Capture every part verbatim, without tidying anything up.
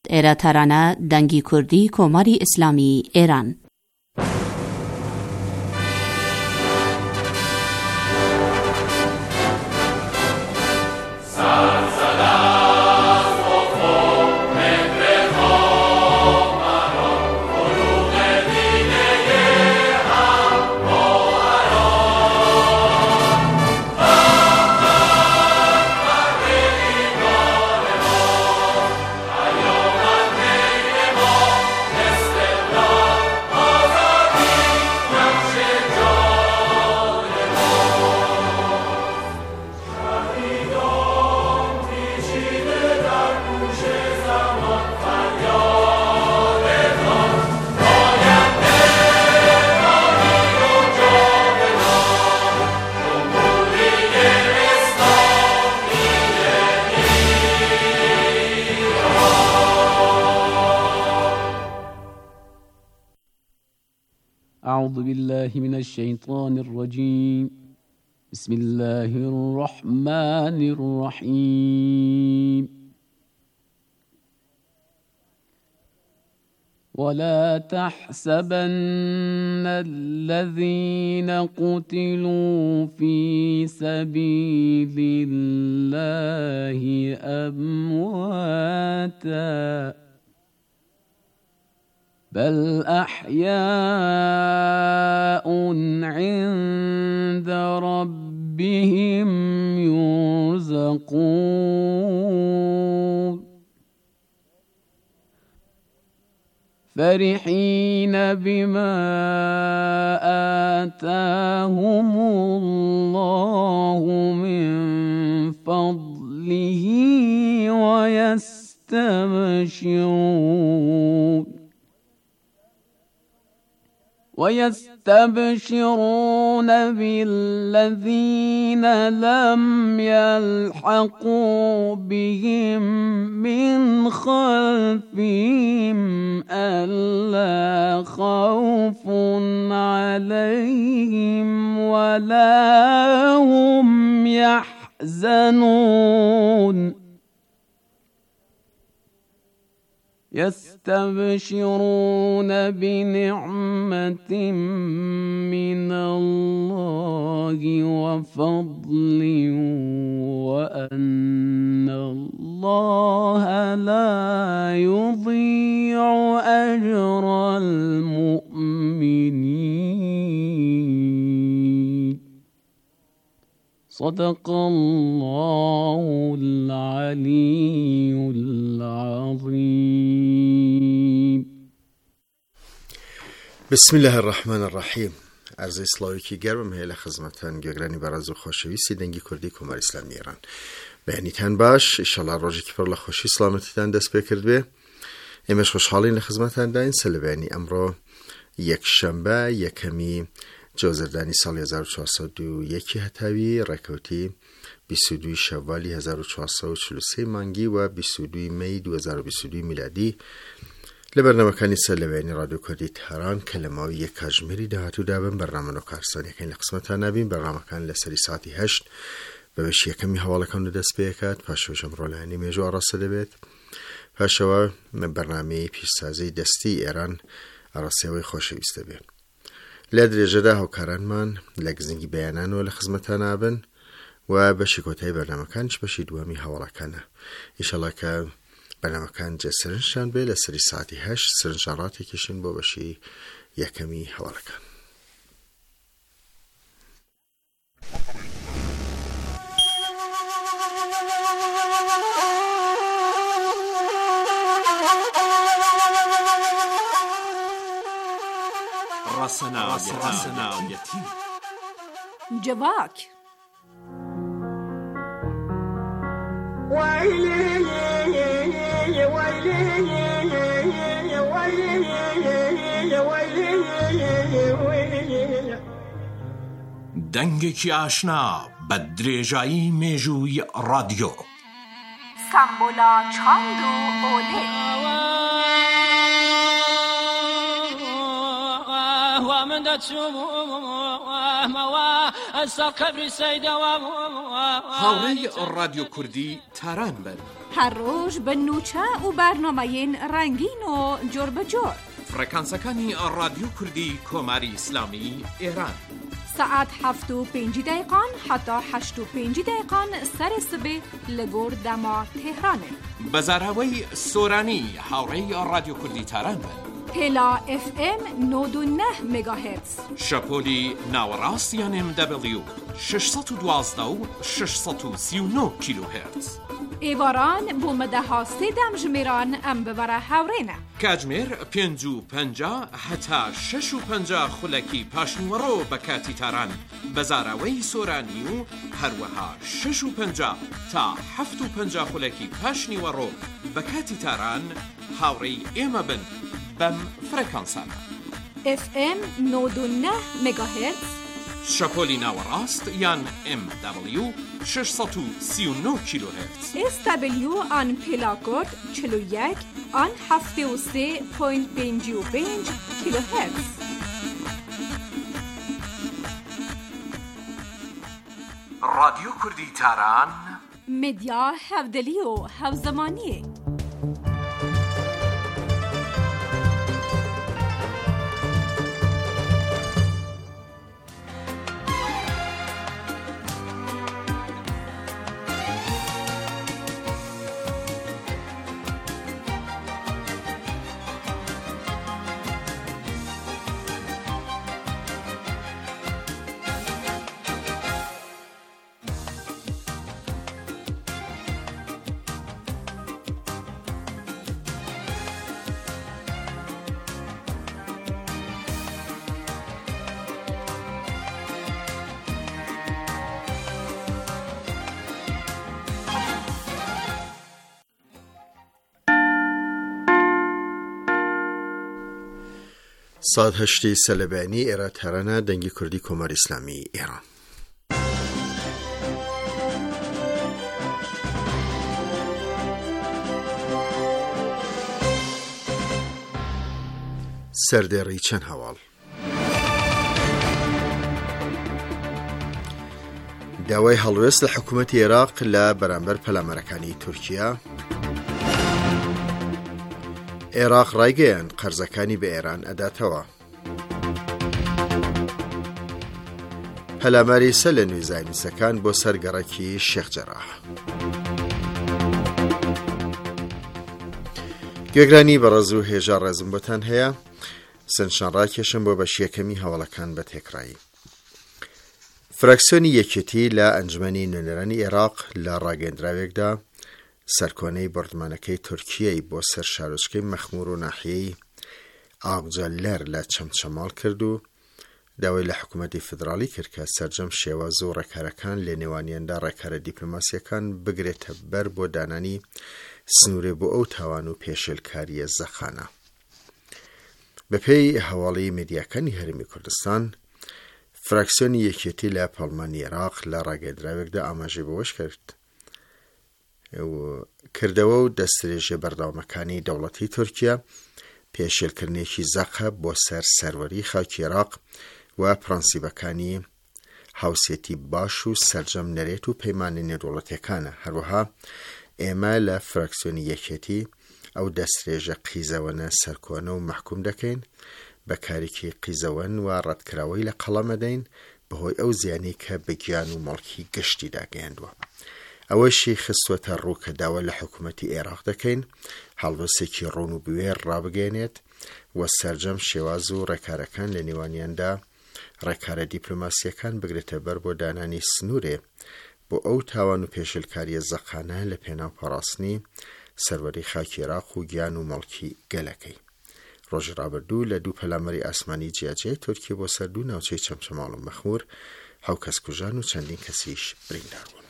ایرا ترانه دنگی کردی کماری اسلامی ایران. أعوذ بالله من الشيطان الرجيم. بسم الله الرحمن الرحيم. ولا تحسبن الذين قتلوا في سبيل الله أمواتا بل أحياء عند ربهم يرزقون فرحين بما آتاهم الله من فضله ويستبشرون ويستبشرون بالذين لم يلحقوا بهم من خلفهم ألا خوف عليهم ولا هم يحزنون يستبشرون بنعمة من الله وفضل وأن الله لا يضيع أجر المؤمنين. صدق الله العلي العظيم. بسم الله الرحمن الرحیم. عرض اسلامی گرم هیل خدمتتان گرانی برازو خوشویسی دنگی کردی کمر اسلامی ایران. بینی تن باش انشالله روزی که پر لخوشی سلامتی تن دست بکرد به امش خوشحالی لخدمتتان داین سلبانی امرو یک شنبه یکمی جوزردانی سال هزار و چهارصد و یک هتاوی رکوتی بیست و دو شوالی هزار و چهارصد و چهل و سه مانگی و بیست و دو می دو هزار و بیست و دو میلادی لبرنامه‌کانی سلوانی رادیو کردی تهران کلماوی یک کاجمری دهاتو دابن برنامه نکارسان یکین لقسمت نبین برنامه‌کان لسری ساعتی هشت و بهش یکمی حواله کنه دست بیکات پاشو جمرو لانی میجو آراسته دبید پاشو برنامه پیشسازی دستی ایران آراسیوی خوشویسته بید لدر جدا هوکاران من لگزنگی بیانان و لخدمتان آبن و بشی کتای برنامه کانش بشی دوامی حواله کنه ایشالله که برنامه کان جه سرنشان به لسری ساعتی هشت سرنشاراتی کشین با بشی یکمی حواله کن. رسنایتی جواک دنگێکی ئاشنا بە درێژایی مێژووی رادیۆ سامبۆلا چاند و ئۆلێ هاوڕێی ڕادیۆ کوردی تاران بن. هەر ڕۆژ بە نوچە و بەرنامەیەن ڕەنگین و جۆر بەجۆر. فڕێکانسەکانی ڕادیۆ کوردی کۆماری ئیسلامی ئێران. سعات هەفت و پێنجی دقیقان حتا هەشت و پێنجی دقیقان سەرێ سبێ لە گۆر دەما تێهرانێ. بەزاراوەی سۆرانی هاوڕێی ڕادیۆ کوردی تاران بن. پێلا ئف ئێم نۆد و نە مێگاهێرتز. شەپۆلی ناوەڕاست یان ئێم دەبلیو شەشسەد و دوازدە و شەشسەد و سی و نۆ کیلۆهێرتز. ئێواران بۆ مەدەها سێدەم ژمێران ئەم ببەرە هاوڕێنە. کاتژمێر پێنج و پەنجا هەتا شەش و پەنجا خولەکی پاشنیوەڕۆ بە کاتی تاران بەزاراوەی سۆرانی و هەروەها شەش و پەنجا تا هەفت و پەنجا خولەکی پاشنیوەڕۆ بە کاتی تاران هاوڕێی ئێمە بن بەم فرەکانسانە. ئف ئێم نۆد و نە مێگاهێرتز. شەپۆلی ناوەڕاست یان ئێم دەبلیو شەشسەد و سی و نۆ کیلۆهێرتز. ئێس دەبلیو ئان پێلاکۆرد چل و یەک ئان هەفتێ و سێ پۆینت پێنجی و پێنج کیلۆهێرتز. ڕادیۆ کوردی تاران مدیا هەودلی و هەوزەمانیە. ساد هەشتی سەلەبانی ئێرە تارانە دەنگی کوردی کۆماری ئیسلامی ئێران. سەردێڕی چەند هەواڵ. داوای هەڵوێست لە حکوومەتی عێراق لە بەرامبەر پەلامەرەکانی تورکیا. عێراق ڕایگەیان قەرزەکانی بە ئێران ئەداتەوە. پەلاماری سە لە نوێی زانیستەکان بۆ سەرگەڕەکی شێخ جەراح. گوێگرانی بەڕێز و هێژا ڕێزم بۆتان هەیە. سنشان ڕاکێشم بۆ بەشیەکەمی هەواڵەکان بە تێکڕایی. فراکسیۆنی یەکێتی لە ئەنجومەنی نوێنەرانی عێراق لە ڕاگەیەندراوێکدا سەرکۆنەی بەردەمانەکەی تورکیای بۆ سەر شارۆچکەی مەخمور و ناحیەی ئاغجەلەر لە چەمچەماڵ کرد و داوای لە حکوومەتی فدرالی کرد کە سەرجەم شێواز و ڕێکارەکان لە نێوانیاندا ڕێکارە دیپلۆماسیەکان بگرێتە بەر بۆ دانانی سنوورێ بۆ ئەو تاوان و پێشێلکاریە زەخانە. بەپێی هەواڵی میدیاکانی هەرێمی کوردستان، فراکسیۆنی یەکێتی لە پەڵمانی عێراق لە ڕاگەیەندراوێکدا ئاماژەی بەوەش کرد کردەوە و دەستدرێژە بەردەوامەکانی دەوڵەتی تورکیا پێشێلکردنێکی زەقە بۆ سەر سەروەری خاکی عێراق و پرەنسیبەکانی هاوسێتی باش و سەرجەم نەرێت و پەیمانی نێودەوڵەتیەکانە. هەروەها ئێمە لە فراکسیۆنی یەکێتی ئەو دەستدرێژە قیزەوەنە سەرکۆنە و محکوم دەکەین، بەکارێکی قیزەوەن و ڕەتکراوەی لە قەڵەمەدەین بەهۆی ئەو زیانی کە بەگیان و مەڵکی گشتی داگەیاندووە. ئەوەشی خستوەتە ڕوو کە داوا لە حکوومەتی عێراق دەکەین هەڵوەسێکی ڕۆن و بوێر ڕابگەێنێت و سەرجەم شێواز و ڕێکارەکان لە نێوانیاندا ڕێکارە دیپلۆماسیەکان بگرێتە بەر بۆ دانانی سنوورێ بۆ ئەو تاوان و پێشلکاریە زەقانە لە پێناو پاڕاستنی سەروەری خاکی عێراق و گیان و مەڵکی گەلەکەی. ڕۆژی ڕابردوو لە دوو پەلامەری ئاسمانی جیاجیای تورکیا بۆ سەر دوو ناوچەی چەمچەماڵ و مەخمور حەو کەس کوژان و چەندین کەسیش بریندار بوون.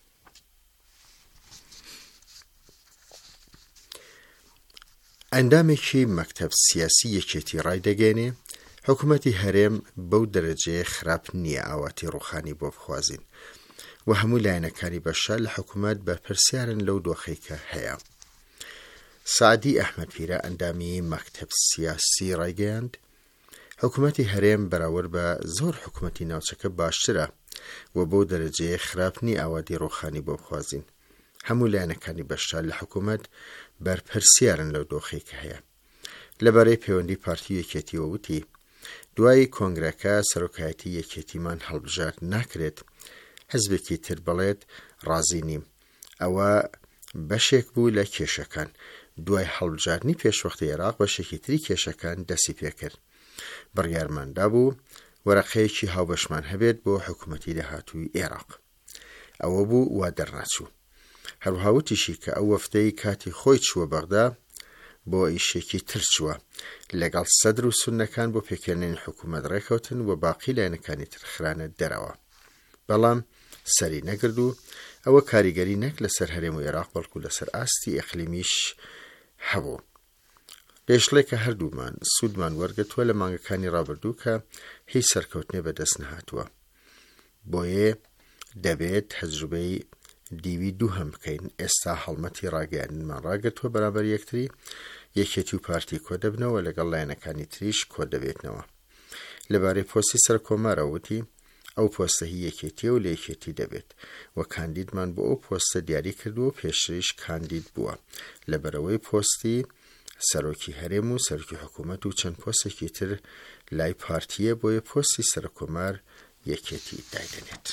ئەندامێکی مەکتەب سیاسی یەکێتی ڕای دەگەێنێ حکوومەتی هەرێم بەو دەرەجەیە خراپ نییە ئاواتی ڕوخانی بۆ بخوازین و هەموو لایەنەکانی بەشار لە حکوومەت بەرپرسیارن لەو دۆخەی کە هەیە. سعدی ئەحمەد پیرە ئەندامی مەکتەب سیاسی ڕایگەیاند حکوومەتی هەرێم بەراورد بە زۆر حکوومەتی ناوچەکە باشترە و بۆ دەرەجەیە خراپنی ئاوادی ڕۆخانی بۆ بخوازین. هەموو لایەنەکانی بەشدار لە حکوومەت بەرپرسیارن لەو دۆخەی کە هەیە. لەبارەی پەیوەندی پارتی یەکێتیەوە وتی دوای کۆنگرەکە سەرۆکایەتی یەکێتیمان هەڵبژار ناکرێت حزبێکی تر بڵێت ڕازی نیم. ئەوە بەشێک بوو لە کێشەکان. دوای هەڵبژاردنی پێشوەختی عێراق بەشێکی تری کێشەکان دەستی پێکرد. بڕیارماندا بوو وەرەقەیەکی هاوبەشمان هەبێت بۆ حکوومەتی داهاتووی عێراق. ئەوە بوو وا دەرناچوو. هەروەها وتیشی کە ئەو وەفتەی کاتی خۆی چووە بەغدا بۆ ئیشێکی تر چووە لەگەڵ سەدر و سوننەکان بۆ پێکێنانی حکوومەت ڕێکەوتن و باقی لایەنەکانی تر خرانە دەرەوە. بەڵام سەری نەگرد و ئەوە کاریگەری نەک لەسەر هەرێم و عێراق بەڵکو لەسەر ئاستی ئیقلیمیش هەبوو. پێشڵێ کە هەردوومان سوودمان وەرگرتووە لە مانگەکانی ڕابردوو کە هیچ سەرکەوتنێ بەدەست نەهاتووە. بۆیە دەبێت تەجروبەی دیوی دوو هەم بکەین. ئێستا هەڵمەتی ڕاگەیاندنمان ڕاگرتووە بەرامبەر یەکتری، یەکێتی و پارتی کۆ دەبنەوە لەگەڵ لایەنەکانی تریش کۆ دەبێتنەوە. لەبارەی پۆستی سەرکۆمارە وتی ئەو پۆستە هی یەکێتیە و لە یەکێتی دەبێت و کاندیدمان بۆ ئەو پۆستە دیاری کردووە پێشتریش کاندید بووە لەبەرەوەی پۆستی سەرۆکی هەرێم و سەرۆکی حکوومەت و چەند پۆستێکی تر لای پارتیە، بۆیە پۆستی سەرکۆمار یەکێتی دایدەنێت.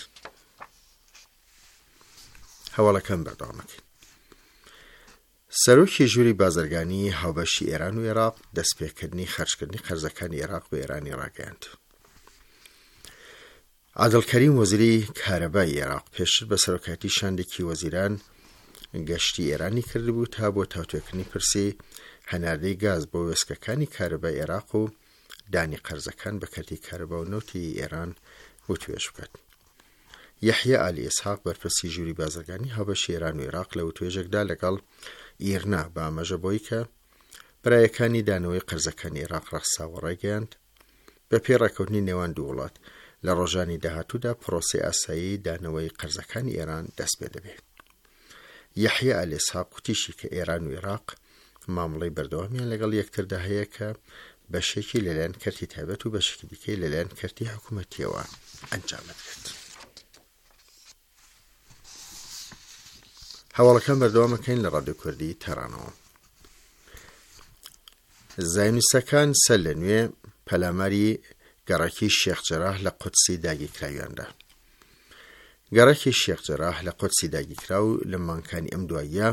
هەواڵەکەم بەردەوامەکەین. سەرۆکی ژووری بازرگانی هاوبەشی ئێران و عێراق دەستپێکردنی خەرجکردنی قەرزەکانی عێراق بە ئێرانی ڕاگەیاند. عادڵکەریم وەزیری کارەبای عێراق پێشتر بە سەرۆکایەتی شاندێکی وەزیران گەشتی ئێرانی کردبوو تا بۆ تاوتوێکردنی پرسی هەناردەی گاز بۆ وێستگەکانی کارەبای عێراق و دانی قەرزەکان بە کەرتی کارەبا و نەوتی ئێران بۆ توێژ بکات. یەحیە ئالی ئیسحاق بەرپرسی ژووری بازرگانی هاوبەشی ئێران و عێراق لە وتوێژێکدا لەگەڵ ئیرنا بە ئاماژە بۆی کە برایەکانی دانەوەی قەرزەکانی عێراق ڕەخساوە ڕێگەیاند بە پێی ڕێکەوتنی نێوان دوو وڵات لە ڕۆژانی داهاتوودا پرۆسەی ئاسایی دانەوەی قەرزەکانی ئێران دەست پێ دەبێت. یەحیە ئالی ئیسحاق وتیشی کە ئێران و عێراق مامەڵەی بەردەوامیان لەگەڵ یەکتردا هەیە کە بەشێکی لەلایەن کەرتی تایبەت و بەشێکی دیکەی لەلایەن کەرتی حکوومەتیەوە ئەنجام دەدرێت. هەواڵەکان بەردەوامەکەین لە ڕادیۆ کوردی تەرانەوە. زاینوسەکان سەر لە نوێ پەلاماری گەڕەکی شێخ جەراح لە قودسی داگیرکراویاندا. گەڕەکی شێخ جەراح لە قودسی داگیرکرا و لە مانگەکانی ئەم دواییە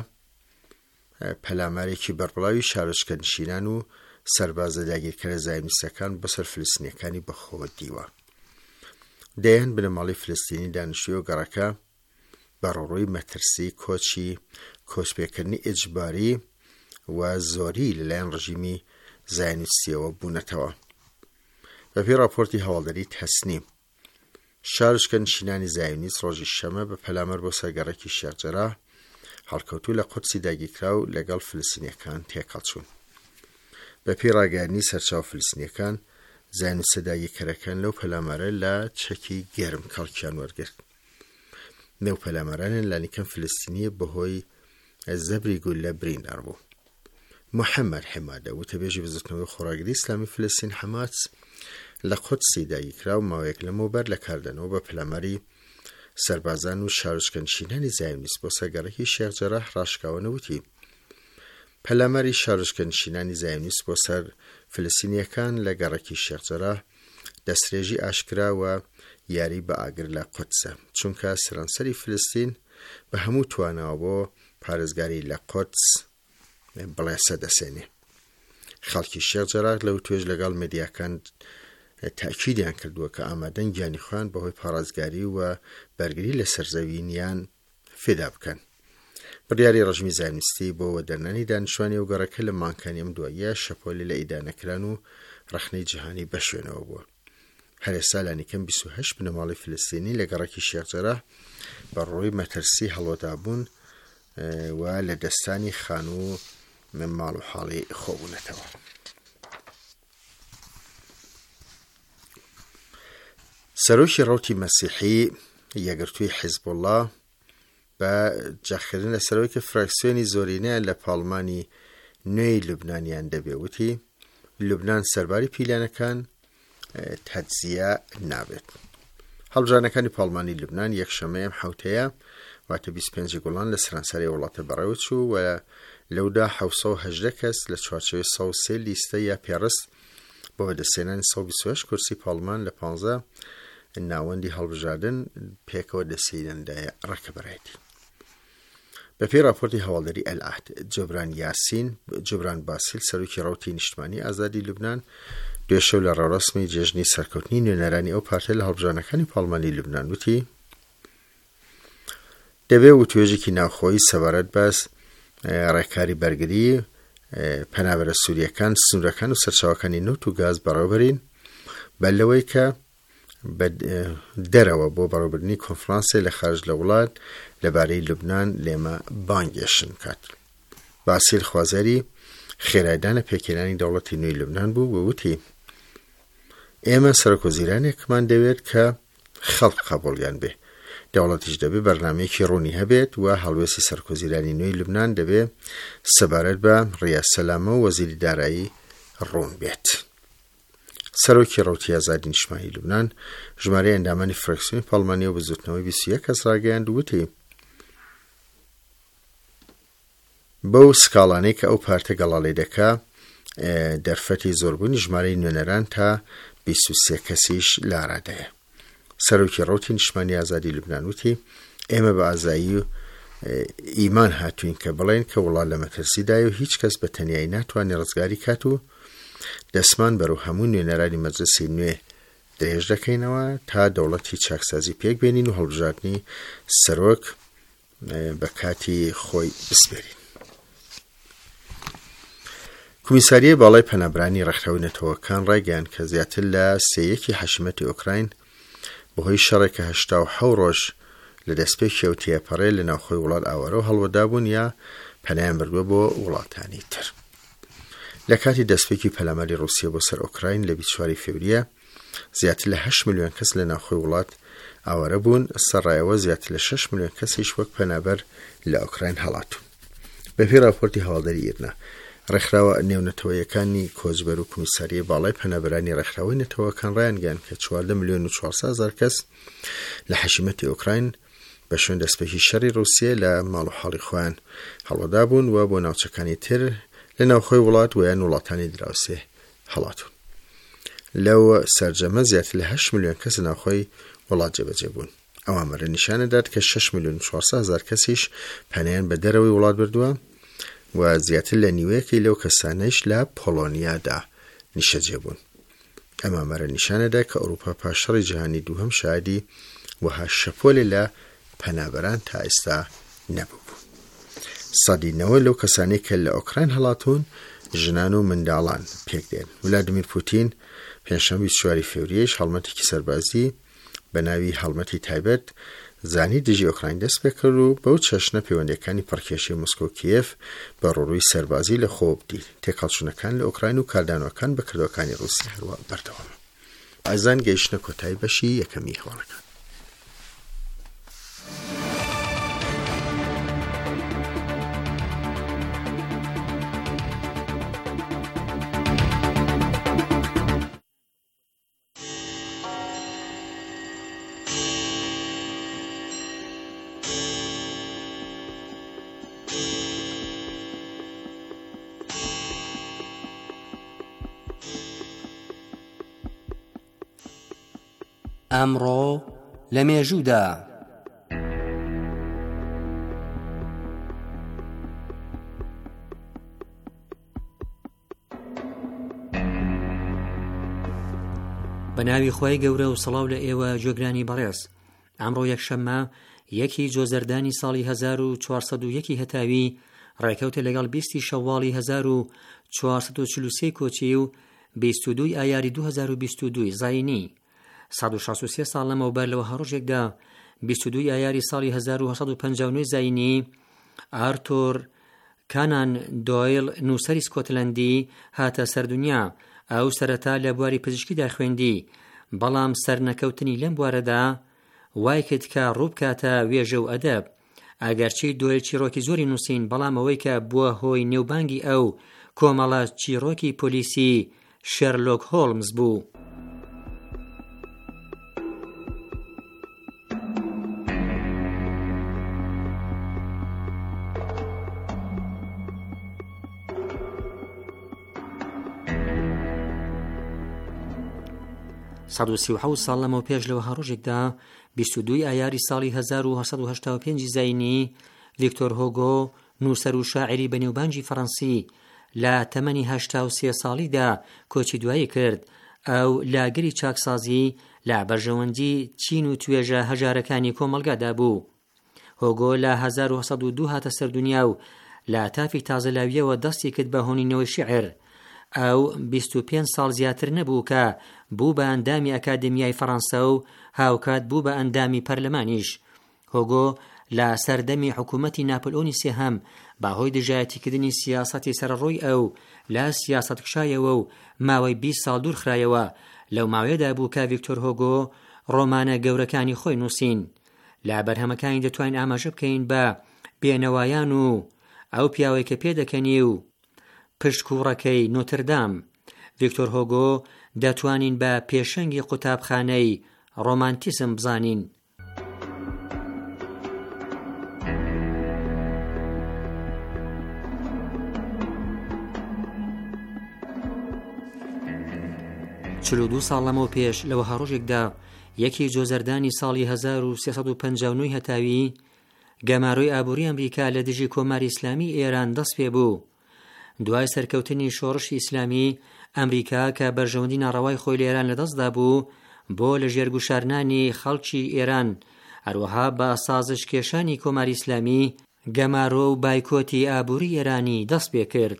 پەلامارێکی بەربڵاوی شارۆچکەنشینان و سەربازە داگیرکەرە زاینوسەکان بەسەر فلستینیەکانی بەخۆوە دیوە. دەیان بنەماڵی فلستینی دانیشتووی و گەڕەکە بەڕۆڕووی مەترسی کۆچی کۆچپێکردنی ئیجباری و زۆری لەلایەن ڕژیمی زاینوسیەوە بوونەتەوە. بەپێی راپۆرتی هەواڵدەری تەسنیم شارۆچکەنشینانی زاینوس ڕۆژی شەمە بە پەلامەر بۆ سەرگەڕەکی شێخ جەراح هەڵکەوتوو لە قودسی داگیرکرا و لەگەڵ فلستینیەکان تێکەڵچوون. بەپێی ڕاگەیاندنی سەرچاو فلستینیەکان زاینوسە داگیرکەرەکان لەو پەلامەرە لە چەکی گەرم کەڵکیان وەرگرت. نێو پەلامەرانن لانیکەم فلستینیە بەهۆی زەبری گول لە بریندار بوو. محەممەد حمادە وتەبێژی بزرتنەوەی خۆراگری ئیسلامی فلستین حەماس لە قودسی داگیرکرا و ماوەیەک لەمەوبەر لە کاردەنەوە بە پەلامەری سەربازان و شارۆچکەنشینانی زاینوس بۆ سەرگەڕەکی شێخ جەراح ڕاشکاوە وتی پەلامەری شارۆچکەنشینانی زاینوس بۆ سەر فلستینیەکان لە گەڕەکی شێخ جەراح دەسترێژی ئاشکراوە یاری بە ئاگر لە قودسە، چونکە سەرانسەری فلستین بە هەموو توانەوە بۆ پارێزگاری لە قودس بڵێسە دەسێنێ. خەڵکی شێخ جەراح لەو توێژ لەگەڵ مێدیاکان تاکیدیان کردووە کە ئامادەن گیانی خۆیان بەهۆی پارێزگاری و بەرگری لە سەرزەوینیان فێدا بکەن. بڕیاری ڕژمی زاینوستی بۆ وەدەرنانی دانیشتوانی و گەڕەکە لە مانگەکانی ئەم دواییە شەپۆلی لە ئیدانەکران و ڕەخنەی جیهانی بەشوێنەوە بووە. هەر ئێستا لانیکەم بیست و هەشت بنەماڵی فلستینی لە گەڕەکی شێخ جەراح بەڕۆی مەترسی هەڵوەدابوون و لە دەستانی خان و ماڵ و حاڵی خۆبوونەتەوە. سەرۆکی ڕەوتی مەسیحی یەکگرتووی حیزبوڵڵا بە جەخکردن لە سەرۆکی فراکسیۆنی زۆرینەیە لە پاڵمانی نوێی لوبنانیان دەبێ وتی لوبنان سەرباری پیلانەکان تەجزیە نابێت. هەڵبژارنەکانی پاڵمانی لوبنان یەکشەمەیە حەوتەیە واتە بیست و پێنج گوڵان لە سەرانسەری وڵاتە بەڕێوە چوو و لەودا حەوت و هەژدە کەس لە چوارچێوەی سەد و سێ لیستە یا پێڕست بۆ بەدەستهێنانی سەد و بیست و هەشت کورسی پاڵمان لە پانزە ناوەندی هەڵبژاردن پێکەوە دەستهێنەندایە ڕێکەبەرایەتی. بەپێی راپۆرتی هەواڵدەری ئەلعهد، جبران یاسین جبران باسیل سەرۆکی ڕەوتی نیشتمانی ئازادی لوبنان دوێشەو لە ڕێوڕسمی جێژنی سەرکەوتنی نوێنەرانی ئەو پارتیە لە هەڵبژارنەکانی پاڵمانی لوبنان وتی دەبێ وتوێژێکی ناوخۆیی سەبارەت بەس ڕێکاری بەرگری پەنابەرە سووریەکان سنوورەکان و سەرچاوەکانی نەوت و گاز بەڕێوەبەرین بە لەوەی کە دەرەوە بۆ بەڕێوەبردنی کۆنفرانسێ لە خارج لە وڵات لەبارەی لوبنان لێمە بانگێشن کات. باسیل خوازەری خێرایدانە پێکێنانی دەوڵەتی نوێی لوبنان بوو و وتی ئێمە سەرۆکوەزیرانێکمان دەوێت کە خەڵک قبوڵیان بێ، دەوڵەتیش دەبێ بەرنامەیەکی ڕوونی هەبێت و هەڵوێستی سەرۆکوەزیرانی نوێی لوبنان دەبێ سەبارەت بە ڕیاز سەلامە و وەزیری دارایی ڕوون بێت. سەرۆکی ڕەوتی ئازادی نیشتمانی لوبنان ژمارەی ئەندامانی فرەکسیۆنی پاڵمانیە و بزوتنەوەی بیست و یەک کەس ڕاگەیاند و وتی بەو سکاڵانەی کە ئەو پارتە گەڵاڵێ دەکا دەرفەتی زۆربوونی ژمارەی نوێنەران تا بیست و سێ کەسیش لە ئارادەیە. سەرۆکی ڕەوتی نیشتمانی ئازادی لوبنان وتی ئێمە بە ئازایی و ئیمان هاتوین کە بڵێن کە وڵات لە مەترسیدایە و هیچ کەس بە تەنیایی ناتوانێت ڕزگاری کات و دەسمان بەرەو هەموو نوێنەرانی مەجلسی نوێ درێژ دەکەینەوە تا دەوڵەتی چاکسازی پێک بێنین و هەڵبژاردنی سەرۆک بە کاتی خۆی بسپێرین. کۆمیساریای باڵای پەنابرانی ڕێکخراوی نەتەوەکان ڕایگەیاند کە زیاتر لە سێیەکی حەشمەتی ئۆکراین بەهۆی شەڕێکە هەشتا و حەوت ڕۆژ لە دەستپێکی ئەوتیەپەڕێ لە ناوخۆی وڵات ئاوارە و هەڵوەدابوون یا پەنایان بردووە بۆ وڵاتانی تر. لە کاتی دەستپێکی پەلاماری رووسیا بۆ سەر ئۆکراین لە بیست و چوار فێوریە زیاتر لە هەشت ملیۆن کەس لە ناوخۆی وڵات ئاوارە بوون. سەرڕایەوە زیاتر لە شەش ملیۆن کەسیش وەک پەنابەر لە ئۆکراین هەڵاتوون. بەپێی راپۆرتی هەواڵدەری ئیرنا، ڕێکخراوە نێونەتەوەیەکانی کۆچبەر و کۆمیساریای باڵای پەنابەرانی ڕێکخراوەی نەتەوەکان ڕایانگەیاند کە چواردە ملیۆن و چوارسەد هەزار کەس لە حەشیمەتی ئۆکراین بە شوێن دەستپێکی شەڕی رووسیا لە ماڵ و حاڵی خۆیان هەڵوەدا بوون و بۆ ناوچەکانی تر لە ناوخۆی وڵات و یان وڵاتانی دراوسێ هەڵاتون. لەو سەرجەمە زیاتر لە هەشت ملیۆن کەس ناوخۆی وڵات جێبەجێ بوون. ئەو ئامارە نیشانەدات کە شەش ملیۆن و چوارسەد هەزار کەسیش پەنایان بە دەرەوەی وڵات بردووە و زیاتر لە نیوەیەکی لەو کەسانەیش لە پۆڵۆنیادا نیشەجێ بوون. ئەم ئامارە نیشانەدا کە ئەوروپا پاش شەڕی جیهانی دووهەم شایەدی وەها شەپۆلێ لە پەنابەران تا ئێستا نەبوو. سەدینەوە لەو کەسانەی کە لە ئۆکراین هەڵاتون ژنان و منداڵان پێک دێن. ولادیمیر پوتین پێنجشەممە بیست و چوار فێوریەش هەڵمەتێکی سەربازی بە ناوی هەڵمەتی تایبەت زانی دژی ئۆکراین دەست پێ کرد و بەو چەشنە پەیوەندیەکانی پڕکێشی موسکۆ و کیێف بە ڕووڕووی سەربازی لە خۆ بدی. تێکەڵچوونەکان لە ئۆکراین و کاردانەوەکان بە کردەوەکانی رووسیا هەروە بەردەوام. ئازان گەیشتنە کۆتایی بەشی یەکەمی هەواڵەکان. ئەمڕۆ لە مێژوودا بە ناوی خۆی گەورە و سەڵاو لە ئێوە گوێگرانی بەڕێز. ئەمڕۆ یەکشەممە یەکی جۆزەردانی ساڵی هەزار و چوارسەد و یەکی هەتاوی ڕێکەوتە لەگەڵ بیستی شەواڵی هەزار و چوارسەد و چل و سێ کۆچی و بیست و دوو ئایاری دوو هەزار و بیست و دوو زاینی. سەد و شەست و سێ ساڵ لەمەوبەر لەوە هەڕۆژێکدا بیست و دوو ئایاری ساڵی هەزار و هەشت سەد و پەنجا و نۆ زاینی ئارتۆر کانان دۆیل نووسەری سکۆتلەندی هاتە سەردونیا. ئەو سەرەتا لە بواری پزیشکیدا خوێندی، بەڵام سەرنەکەوتنی لەم بوارەدا وای کرد کە ڕووبکاتە وێژە و ئەدەب. ئەگەرچی دۆیل چیرۆکی زۆری نووسین، بەڵام ئەوەی کە بووە هۆی نێوبانگی ئەو کۆمەڵە چیرۆکی پۆلیسی شێرلۆک هۆڵمز بوو. سەد و سی و حەوت ساڵ لەمەوە پێش لەوە هەڕۆژێکدا بیست و دووی ئایاری ساڵی هەزار و هەشت سەد و هەشتا و پێنج زاینی ڤیکتۆر هۆگۆ نووسەر و شاعری بەنێوبانگی فەڕەنسی لە تەمەنی هەشتا و سێ ساڵیدا کۆچی دوایی کرد. ئەو لاگەری چاکسازی لە بەرژەوەندی چین و توێژە هەژارەکانی کۆمەڵگادا بوو. هۆگۆ لە هەزار و هەشت سەد و دوو هاتە سەردونیا و لە تافی تازەلاویەوە دەستی کرد بە هۆنینەوەی شیعر. ئەو بیست و پێنج ساڵ زیاتر نەبوو کە بوو بە ئەندامی ئەکادمیای فەڕەنسا و هاوکات بوو بە ئەندامی پەرلەمانیش. هۆگۆ لە سەردەمی حکوومەتی ناپلئۆنی سێهەم باهۆی دژایەتیکردنی سیاسەتی سەرڕۆی ئەو لە سیاسەت کشایەوە و ماوەی بیست ساڵ دوور خرایەوە. لەو ماوەیەدا بوو کە ڤیکتۆر هۆگۆ ڕۆمانە گەورەکانی خۆی نووسین. لە بەرهەمەکانی دەتوانین ئاماژە بکەین بە بێنەوایان و ئەو پیاوەی کە پێدەکەنی و پشتکوڕەکەی نۆتردام. ڤیکتۆر هۆگۆ دەتوانین بە پێشەنگی قوتابخانەی ڕۆمانتیسم بزانین. چل و دوو ساڵ لەمەوە پێش لەوە هەڕۆژێکدا یەکی جۆزەردانی ساڵی هەزار و سێسەد و پەنجا و نۆی هەتاوی گەماڕۆی ئابووری ئەمریکا لە دژی کۆماری ئیسلامی ئێران دەست پێ بوو. دوای سەرکەوتنی شۆڕشی ئیسلامی ئەمریکا کە بەرژەوەندی ناڕەوای خۆی لە ئێران لەدەستدا بوو بۆ لە ژێرگوشارنانی خەڵکی ئێران هەروەها بە سازش کێشانی کۆماری ئیسلامی گەمارۆ و بایکۆتی ئابووری ئێرانی دەست پێ کرد.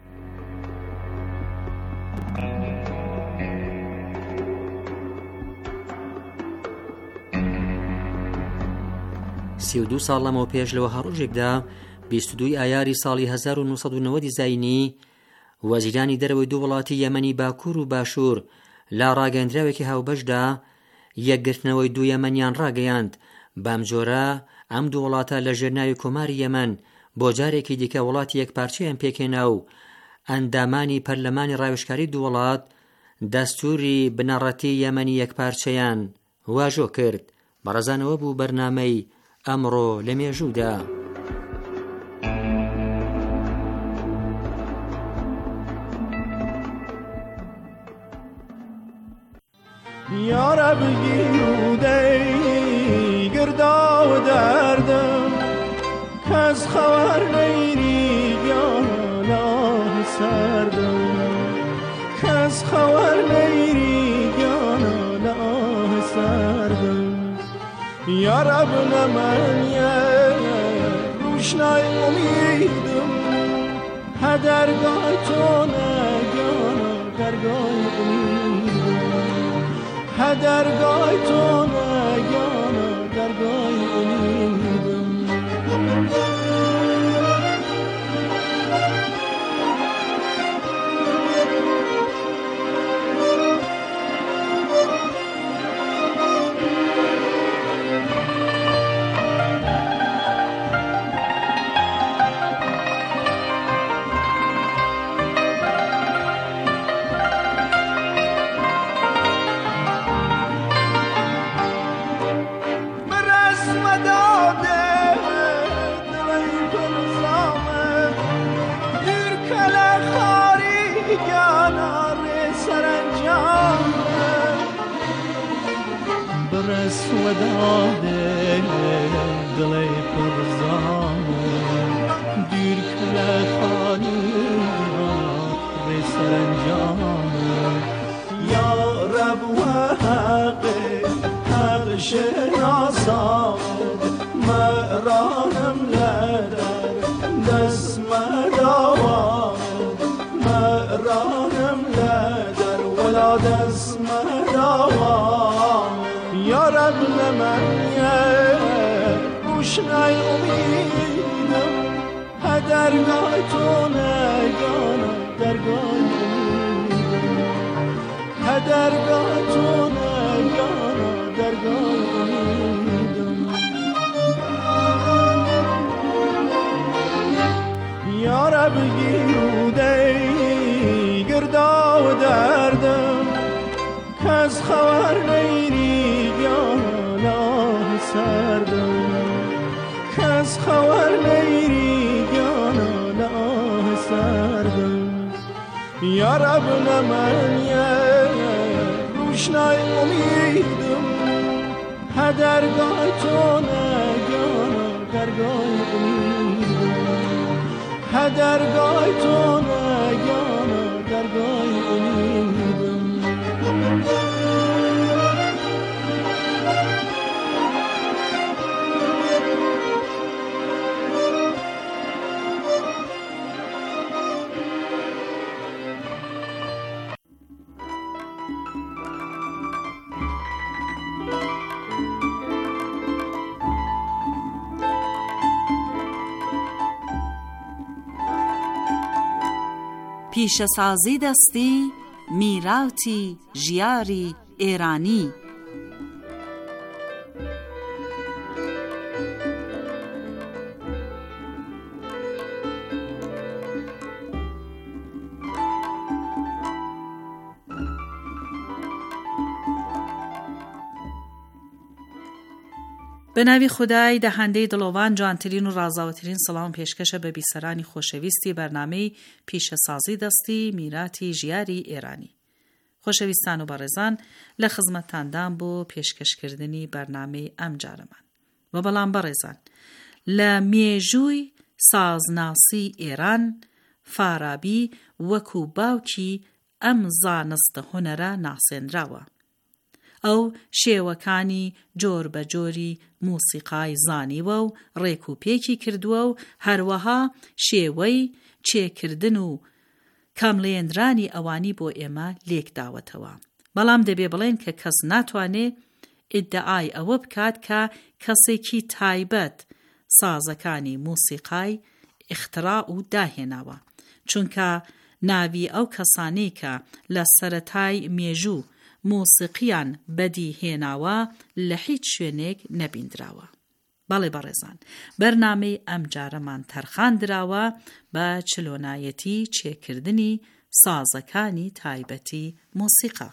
سی و دوو ساڵ لەمەوە پێش لەوە هەڕۆژێکدا بیست و دووی ئایاری ساڵی هەزار و نۆ سەد و نەوەدی زاینی وەزیرانی دەرەوەی دوو وڵاتی یەمەنی باکوور و باشوور لە ڕاگەیاندراوێکی هاوبەشدا یەکگرتنەوەی دوو یەمەنیان ڕاگەیاند. بەم جۆرە ئەم دوو وڵاتە لە ژێرناوی کۆماری یەمەن بۆ جارێکی دیکە وڵاتی یەکپارچەیان پێکێنا و ئەندامانی پەرلەمانی ڕاوێژکاری دوو وڵات دەستوری بنەڕەتی یەمەنی یەکپارچەیان واژۆ کرد. بەڕێزانەوە بوو بەرنامەی ئەمڕۆ لە مێژوودا. یارە بگیرودەی گردا و دەردم کەس خەوەر نەیری گیانە سەردم کەس خەوەر نەیری گیانە سەردم یارە بنە منیە روشنای ئومیدم هەدەرگای تۆ نەگیانە دەرگای ئومیدم هەدەرگای تۆ نەگیانە دەرگای ئومیدم وداده دلی پرزانه دیر کل خالی ری سرانجامه یا رب و حق حق شناسان مرانم لدر دست مداوان مرانم لدر ولا دست مداوان یا رب لمنیه روشنای امیدم هدرگاه تو نگانه درگاه امیدم هدرگاه تو نگانه درگاه امیدم یا رب گیرودهی گردا و دردم کس خبر نیری سردم کس خبر نیری گانا سردم یا رب لمنیه آشنای امیدم ها درگاه تو نگانا درگاه امیدم ها درگاه تو نگانا درگاه امیدم پیشەسازی دەستی میراوتی ژیاری ئێرانی بە ناوی خودای دەهەندەی دڵۆڤان جوانترین و ڕازاوترین سەڵام پێشکەشە بە بیسەرانی خۆشەویستی بەرنامەی پیشەسازی دەستی میراتی ژیاری ئێرانی. خۆشەویستان و بەڕێزان لە خزمەتتاندان بۆ پێشکەشکردنی بەرنامەی ئەم جارەمان. و بەڵام بەڕێزان لە مێژووی سازناسی ئێران فارابی وەکو باوکی ئەم زانستە هونەرە ناسێنراوە. ئەو شێوەکانی جۆر بە جۆری موسیقای زانیوە و ڕێکوپێکی کردووە و هەروەها شێوەی چێکردن و کەمڵێنرانی ئەوانی بۆ ئێمە لێک داوەتەوە. بەڵام دەبێ بڵێن کە کەس ناتوانێ ئیدعای ئەوە بکات کە کەسێکی تایبەت سازەکانی موسیقای اختراع و داهێناوە، چونکە ناوی ئەو کەسانەی کە لە سەرەتای مێژوو موسیقیان بەدی هێناوە لە هیچ شوێنێک نەبیندراوە. بەڵێ بەڕێزان بەرنامەی ئەم جارەمان تەرخاندراوە بە چلۆنایەتی چێکردنی سازەکانی تایبەتی موسیقا.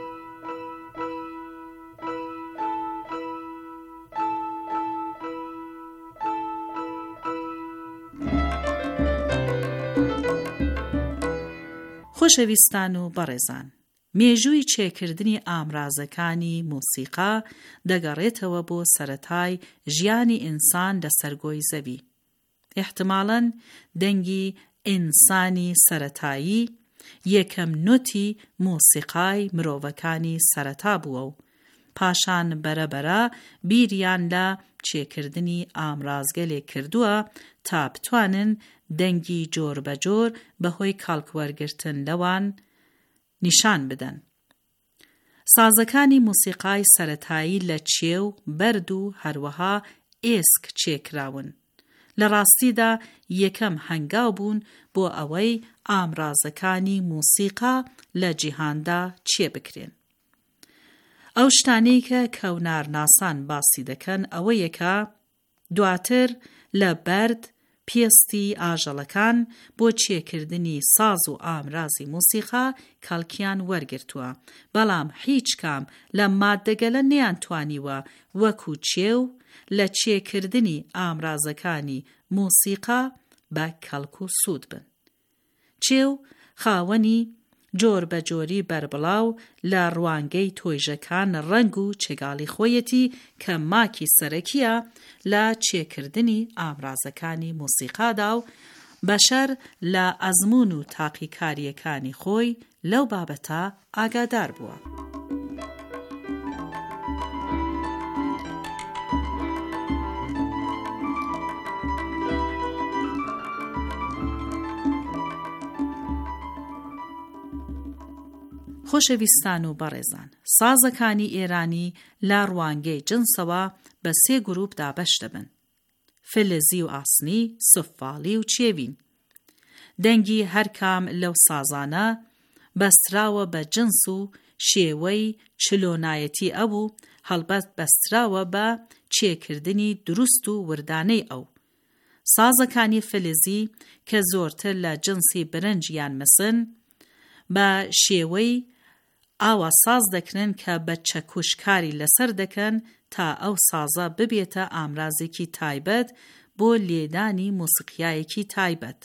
خۆشەویستان و بەڕێزان، مێژووی چێکردنی ئامرازەکانی موسیقا دەگەڕێتەوە بۆ سەرەتای ژیانی ئینسان لە سەرگۆی زەوی. احتمالاً دەنگی ئینسانی سەرەتایی یەکەم نوتی موسیقای مرۆڤەکانی سەرەتا بووە و پاشان بەرەبەرە بیریان لە چێکردنی ئامرازگەلێک کردووە تا بتوانن دەنگی جۆر بە جۆر بەهۆی کاڵکوەرگرتن لەوان نیشان بدەن. سازەکانی موسیقای سەرەتایی لە چێو، بەرد و هەروەها ئێسک چێکراون. لە ڕاستیدا یەکەم هەنگاو بوون بۆ ئەوەی ئامرازەکانی موسیقا لە جیهاندا چێ بکرێن. ئەو شتانەی کە کەونارناسان باسی دەکەن ئەوەیە کە دواتر لە بەرد پێستی ئاژەڵەکان بۆ چێکردنی ساز و ئامرازی موسیقا کەڵکیان وەرگرتووە، بەڵام هیچ کام لە مادەگەلە نەیانتوانیوە وەکو چێو لە چێکردنی ئامرازەکانی موسیقا بە کەڵک و سوود بن. چێو خاوەنی جۆر بە جۆری بربڵاو لە ڕوانگەی تۆیژەکان ڕەنگ و چێگاڵی خۆیەتی کە ماکی سەرەکیە لە چێکردنی ئامرازەکانی موسیقادا و بەشەر لە ئەزمون و تاقیکاریەکانی خۆی لەو بابەتە ئاگادار بووە. خۆشەویستان و بەڕێزان، سازەکانی ئێرانی لە ڕوانگەی جنسەوە بە سێ گروپ دابەش دەبن: فلزی و ئاسنی، سفاڵی و چێوین. دەنگی هەر کام لەو سازانە بەستراوە بە جنس و شێوەی چلۆنایەتی ئەو، هەڵبەت بەستراوە بە چێکردنی دروست و وردانەی ئەو. سازەکانی فلزی کە زۆرتر لە جنسی برنج یان مسن بە شێوەی ئاوا ساز دەکرن کە بە چەکوشکاری لەسەر دەکەن تا ئەو سازە ببێتە ئامرازێکی تایبەت بۆ لێدانی موسیقیایەکی تایبەت.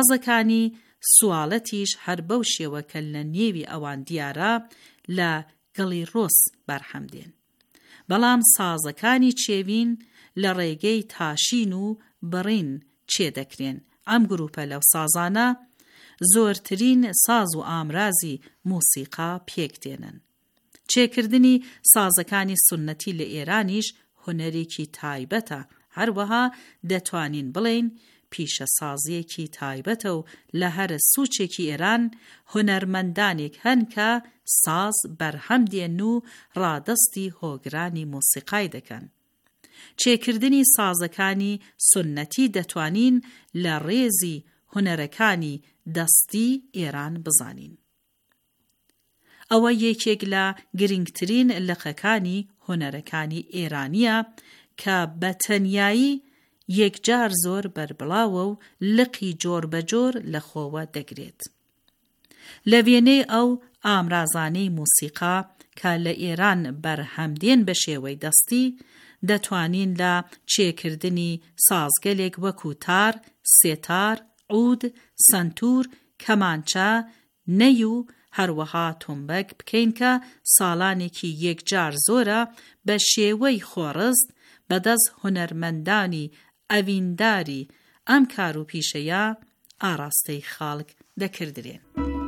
سازەکانی سوالەتیش هەر بەو شێوە کە لە نێوی ئەوان دیارە لە گەڵی ڕۆس بەرهەمدێن. بەڵام سازەکانی چێوین لە ڕێگەی تاشین و بڕین چێ دەکرێن. ئەم گروپە لەو سازانە زۆرترین ساز و ئامرازی موسیقا پێکدێنن. چێکردنی سازەکانی سونەتی لە ئێرانیش هونەرێکی تایبەتە. هەروەها دەتوانین بڵێن پیشە سازیەکی تایبەتە و لە هەر سوچێکی ئێران هونەرمەندانێک هەن کە ساز بەرهەم دێن و ڕادەستی هۆگرانی موسیقای دەکەن. چێکردنی سازەکانی سونەتی دەتوانین لە ڕێزی هونەرەکانی دەستی ئێران بزانین. ئەوە یەکێک لە گرنگترین لقەکانی هونەرەکانی ئێرانیە کە بە تەنیایی یەکجار زۆر بربڵاوە و لقی جۆر بەجۆر لە خۆوە دەگرێت. لە وێنەی ئەو ئامرازانەی موسیقا کە لە ئێران بەرهەمدێن بە شێوەی دەستی دەتوانین لە چێکردنی سازگەلێک وەکو تار، سێتار، عود، سنتور، کەمانچە، نەی و هەروەها تۆمبەک بکەین کە ساڵانێکی یەکجار زۆرە بە شێوەی خۆڕست بەدەست هونەرمەندانی ئەڤینداری ئەم کار و پیشەیە ئاراستەی خاڵک دەکردرێن.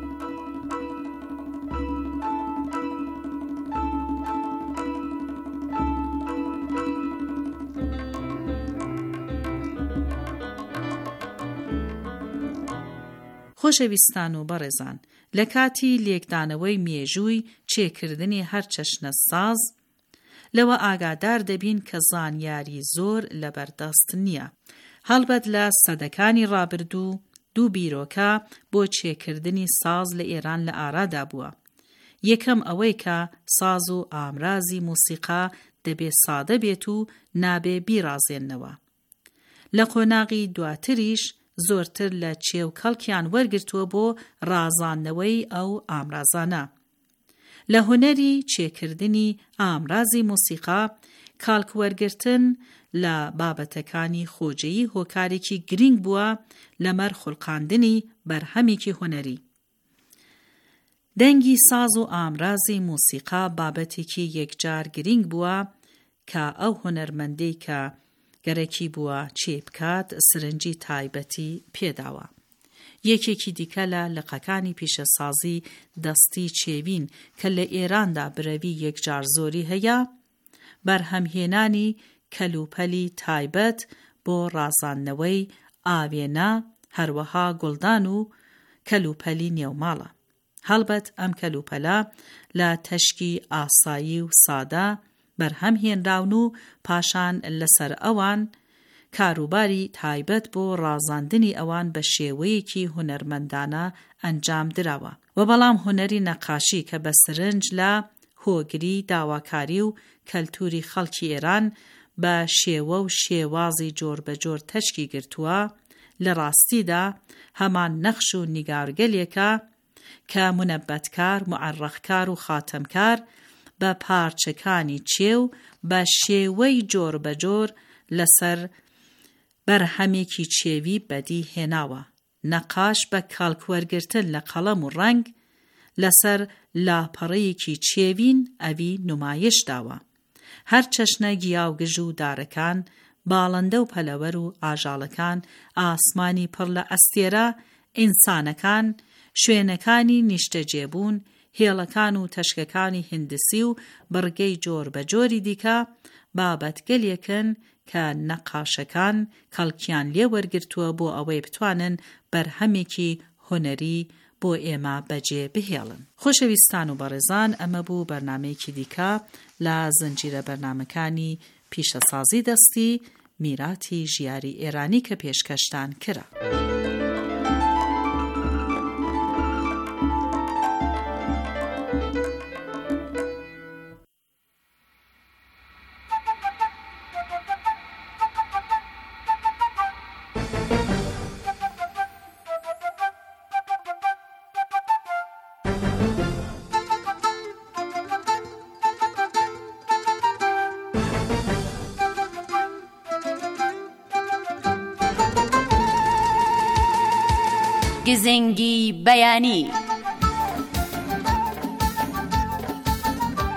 خۆشەویستان و بەڕێزان، لە کاتی لێکدانەوەی مێژووی چێکردنی هەر چەشنە ساز لەوە ئاگادار دەبین کە زانیاری زۆر لەبەردەست نییە. هەڵبەت لە سەدەکانی ڕابردوو دوو بیرۆکە بۆ چێکردنی ساز لە ئێران لە ئارادا بووە. یەکەم ئەوەی کە ساز و ئامرازی موسیقا دەبێ سادە بێت و نابێ بیرازێننەوە. لە قۆناغی دواتریش زۆرتر لە چێو کەڵکیان وەرگرتووە بۆ ڕازاندنەوەی ئەو ئامرازانە. لە هونەری چێکردنی ئامرازی موسیقا کاڵک وەرگرتن لە بابەتەکانی خۆجەیی هۆکارێکی گرنگ بووە لەمەر خوڵقاندنی بەرهەمێکی هونەری. دەنگی ساز و ئامرازی موسیقا بابەتێکی یەکجار گرنگ بووە کە ئەو هونەرمەندەی کە گەرەکی بووە چێ بکات سرنجی تایبەتی پێداوە. یەکێکی دیکە لە لقەکانی پیشەسازی دەستی چێوین کە لە ئێراندا برەوی یەکجار زۆری هەیە بەرهەمهێنانی کەلوپەلی تایبەت بۆ ڕازاندنەوەی ئاوێنە، هەروەها گوڵدان و کەلوپەلی نێوماڵە. هەڵبەت ئەم کەلوپەلە لە تەشکی ئاسایی و سادە بەرهەمهێنراون و پاشان لەسەر ئەوان کاروباری تایبەت بۆ ڕازاندنی ئەوان بە شێوەیەکی هونەرمەندانە ئەنجام دراوە. و بەڵام هونەری نەقاشی کە بە سرنج لە هۆگری داواکاری و کەلتوری خەڵکی ئێران بە شێوە و شێوازی جۆر بە جۆر تەشکی گرتووە، لە ڕاستیدا هەمان نەخش و نیگارگەلێکە کە منەبەتکار، موعەڕەخکار و خاتەمکار بە پارچەکانی چێو بە شێوەی جۆر بە جۆر لەسەر بەرهەمێکی چێوی بەدی هێناوە. نەقاش بە کاڵکوەرگرتن لە قەڵەم و ڕەنگ لەسەر لاپەڕەیەکی چێوین ئەوی نمایش داوە. هەر چەشنە گیاوگژ و دارەکان، باڵندە و پەلەوەر و ئاژاڵەکان، ئاسمانی پڕ لە ئەستێرە، ئینسانەکان، شوێنەکانی نیشتەجێبوون، هێڵەکان و تەشکەکانی هندسی و بڕگەی جۆر بە جۆری دیکە بابەتگەلێکن کە نەقاشەکان کەڵکیان لێ وەرگرتووە بۆ ئەوەی بتوانن بەرهەمێکی هونەری بۆ ئێمە بەجێ بهێڵن. خۆشەویستان و بەڕێزان، ئەمە بوو بەرنامەیەکی دیکە لە زنجیرە بەرنامەکانی پیشەسازی دەستی میراتی ژیاری ئێرانی کە پێشکەشتان کرا. گزنگی بەیانی.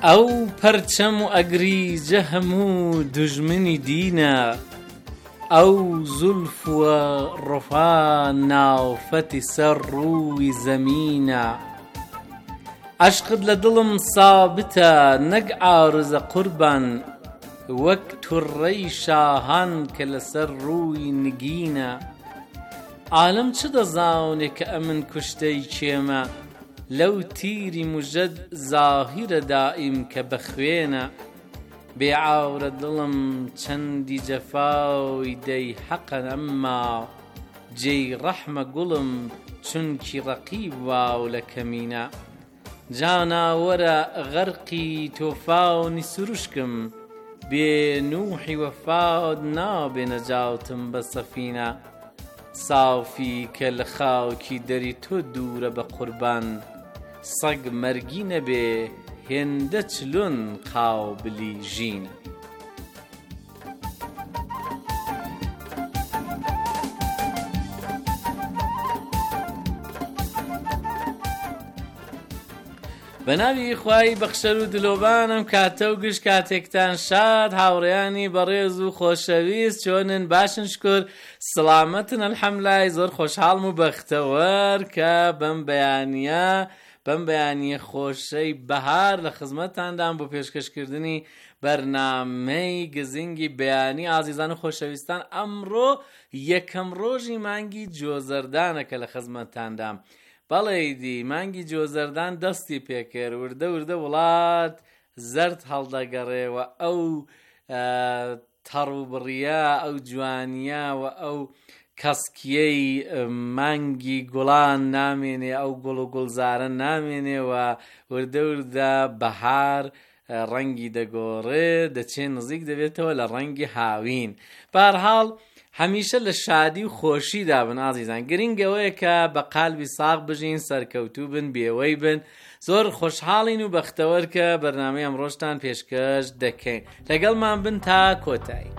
ئەو پەرچەم و ئەگریجە هەموو دژمنی دینە، ئەو زولف وە ڕۆفا ناوفەتی سەر ڕووی زەمینە. عەشقت لە دڵم سابتە نەک عارزە قوربان، وەک توڕەی شاهان کە لەسەر ڕووی نگینە. عالەم چ دەزانێ کە ئەمن کوشتەی کێمە، لەو تیری موژەد زاهیرە دائیم کە بەخوێنە. بێعاورە دڵم چەندی جەفاوی دەی حەقەن، ئەمما جێی ڕەحمە گوڵم چونکی ڕەقیب واو لە کەمینە. جانا وەرە غەرقی تۆفاونی سروشکم، بێ نوحی وەفاد نابێ نەجاوتم بە سەفینە. سافی کە لە خاوکی دەری تۆ دوورە بە قوربان، سەگ مەرگی نەبێ هێندە چلۆن قاوبلی ژینە. بە ناوی خوای بەخشەر و دلۆبانم کاتە و گشت کاتێکتان شاد هاوڕێیانی بەڕێز و خۆشەویست چۆنن باشن شکر سڵامەتن ئەلحەمدولای زۆر خۆشحاڵم و بەختەوەر کە بەم بەیانیە بەم بەیانیە خۆشەی بەهار لە خزمەتتاندام بۆ پێشکەشکردنی بەرنامەی گزینگی بەیانی. ئازیزان و خۆشەویستان، ئەمڕۆ یەکەم ڕۆژی مانگی جۆزەردانە کە لە خزمەتتاندام. بەڵێیدی مانگی جۆزەردان دەستی پێکرد، وردە وردە وڵات زەرد هەڵدەگەڕێەوە، ئەو تەڕوبڕیە، ئەو جوانیە و ئەو کەسکیەی مانگی گوڵان نامێنێ، ئەو گوڵ و گوڵزارە نامێنێەوە، وردە وردە بەهار ڕەنگی دەگۆڕێ، دەچێ نزیک دەبێتەوە لە ڕەنگی هاوین. بەهەرحاڵ هەمیشە لە شادی و خۆشیدا بن ئازیزان. گرنگەوەیە کە بە قالبی ساغ بژین، سەرکەوتوو بن، بێوەی بن. زۆر خۆشحاڵین و بەختەوەر کە بەرنامەی ئەمڕۆشتان پێشکەش دەکەین. لەگەڵمان بن تا کۆتایی.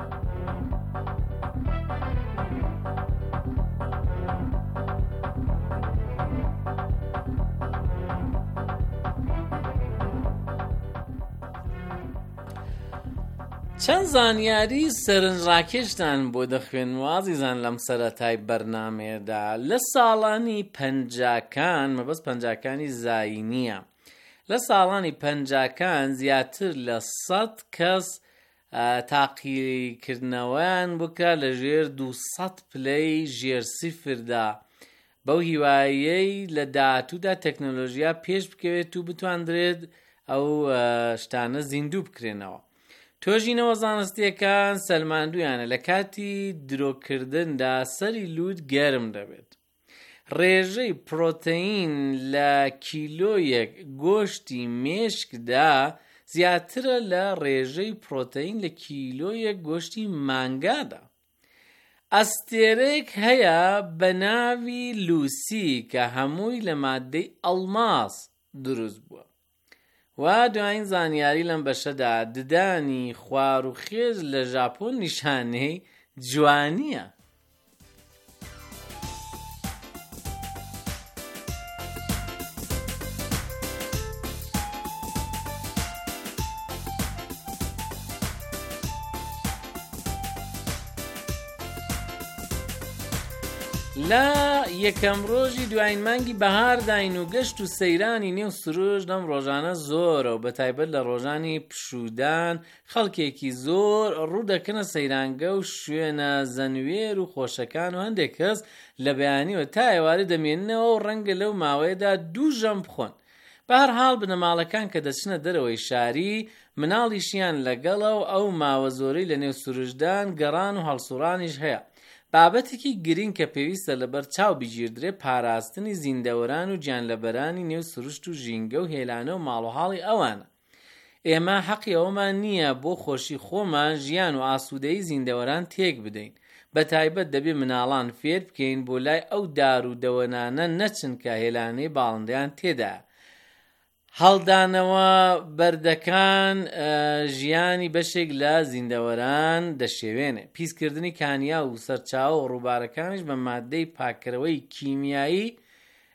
چەند زانیاری سەرنجڕاکێشتان بۆ دەخوێن و ئازیزان لەم سەرەتای بەرنامەیەدا. لە ساڵانی پەنجاکان، مەبەست پەنجاکانی زایی نییە، لە ساڵانی پەنجاکان زیاتر لە سەد کەس تاقیکردنەوەیان بکە لە ژێر دووسەد پلەی ژێر سیفردا، بەو هیوایەی لە داهاتوودا تەکنۆلۆژیا پێش بکەوێت و بتواندرێت ئەو شتانە زیندوو بکرێنەوە. تۆژینەوە زانستیەکان سەلماندویانە لە کاتی درۆکردندا سەری لووت گەرم دەبێت. ڕێژەی پرۆتەین لە کیلۆیەک گۆشتی مێشکدا زیاترە لە ڕێژەی پرۆتەین لە کیلۆیەک گۆشتی مانگادا. ئەستێرەیەک هەیە بە ناوی لوسی کە هەمووی لە مادەی ئەڵماس دروست بووە. و دوایین زانیاری لەم بەشەدا ددانی خوار و خێز لە ژاپۆن نیشانەی جوانیە. لە یەکەم ڕۆژی دوایین مانگی بەهار داین و گەشت و سەیرانی نێو سروش لەم ڕۆژانە زۆرە و بەتایبەت لە ڕۆژانی پشودان خەڵکێکی زۆر ڕوو دەکەنە سەیرانگە و شوێنە زەنوێر و خۆشەکان و هەندێک کەس لە بەیانیوە تا ئێوارە دەمێننەوە و ڕەنگە لەو ماوەیەدا دوو ژەم بخۆن. بەهەرحاڵ بنەماڵەکان کە دەچنە دەرەوەی شاری مناڵیشیان لەگەڵە و ئەو ماوە زۆرەی لە نێو سروشدان گەڕان و هەڵسوڕانیش هەیە. بابەتێکی گرنگ کە پێویستە لەبەر چاو بگیردرێ پاراستنی زیندەوەران و گیانلەبەرانی نێو سروشت و ژینگە و هێلانە و ماڵوهاڵی ئەوانە. ئێمە حەقی ئەومان نییە بۆ خۆشی خۆمان ژیان و ئاسوودەی زیندەوەران تێک بدەین. بەتایبەت دەبێ مناڵان فێر بکەین بۆ لای ئەو دار و دەوەنانە نەچن کە هێلانەی باڵندەیان تێدا. هەڵدانەوە بەردەکان ژیانی بەشێک لە زیندەوەران دەشێوێنێ. پیسکردنی کانیا و سەرچاوە و ڕووبارەکانش بە مادەی پاکەرەوەی کیمیایی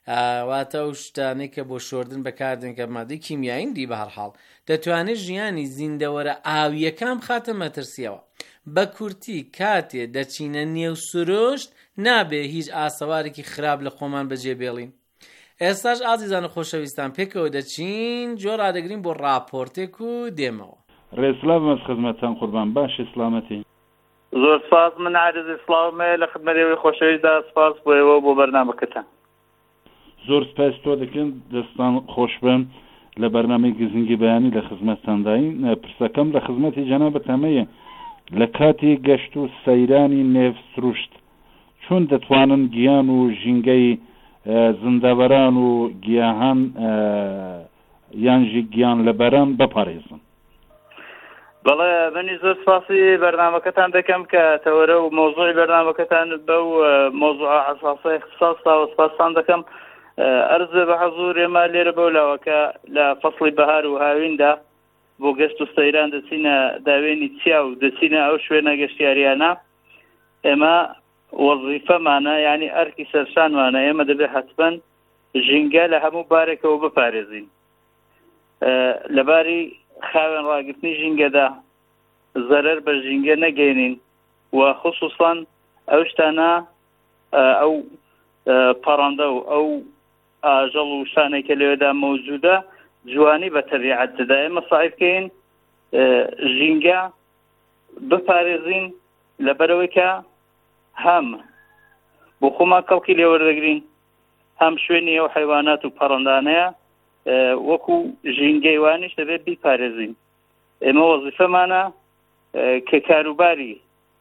واتە ئەو شتانەی کە بۆ شۆردن بەکاردێن کە مادەی کیمیایین دی بە هەرحاڵ دەتوانێت ژیانی زیندەوەرە ئاویەکان بخاتە مەترسیەوە. بە کورتی کاتێ دەچینە نێو سروشت نابێ هیچ ئاسەوارێکی خراپ لە خۆمان بەجێ بێڵین. ئێستاش ئازیزان و خۆشەویستان پێکەوە دەچین جۆ ڕادەگرین بۆ ڕاپۆرتێک و دێمەوە. ڕێسلاو مەس خزمەتتان قوربان باشی سلامەتی. زۆر سپاس، من عارضی سڵاومێ لە خزمەتەوەی خۆشەویستدا سپاس بۆیەوە بۆ بەرنامەکەتان. زۆر سپاس تۆ دەکەن دەستان خۆش بن لە بەرنامەی گزنگی بەیانی لە خزمەتتانداین. پرسەکەم لە خزمەتی جەنابەت ئەمەیە لە کاتی گەشت و سەیرانی نێو سروشت چۆن دەتوانن گیان و ژینگەی زندەوەران و گیاهان یانژی گیان لە بەران بپارێزن؟ بەڵێ منی زۆر سپاسی بەرنامەکەتان دەکەم کە تەوەرە و مۆزوعی بەرنامەکەتان بەو مۆزوع ئاساسە اختصاصا و سپاسان دەکەم. ئەرزە بە حەزوور ئێمە لێرە بەولاوەکە لە فەسڵی بەهار و هاویندا بۆ گەشت و سەیران دەچینە داوێنی چیا و دەچینە ئەو شوێنە گەشتیاریانە. ئێمە وەزیفەمانە یعنی ئەرکی سەرشانمانە ئێمە دەبێت حتمەن ژینگە لە هەموو بارێکەوە بپارێزین. لەباری خاوێن ڕاگرتنی ژینگەدا زەرەر بە ژینگە نەگەێنین و خصوصان ئەو شتانە ئەو پەڕەندە و ئەو ئاژەڵ و شتانێکە لەوێدا مەوجودە جوانی بە تەبیعەت دەدا. ئێمە سعیبکەین ژینگە بپارێزین لەبەرەوەی کە هەم بۆ خۆمان کەڵکی لێوەردەگرین هەم شوێنی ئەو حیوانات و پەڕەندانەیە وەکو ژینگەی وانیش دەبێت بیپارێزین. ئێمە وەزیفەمانە کە کاروباری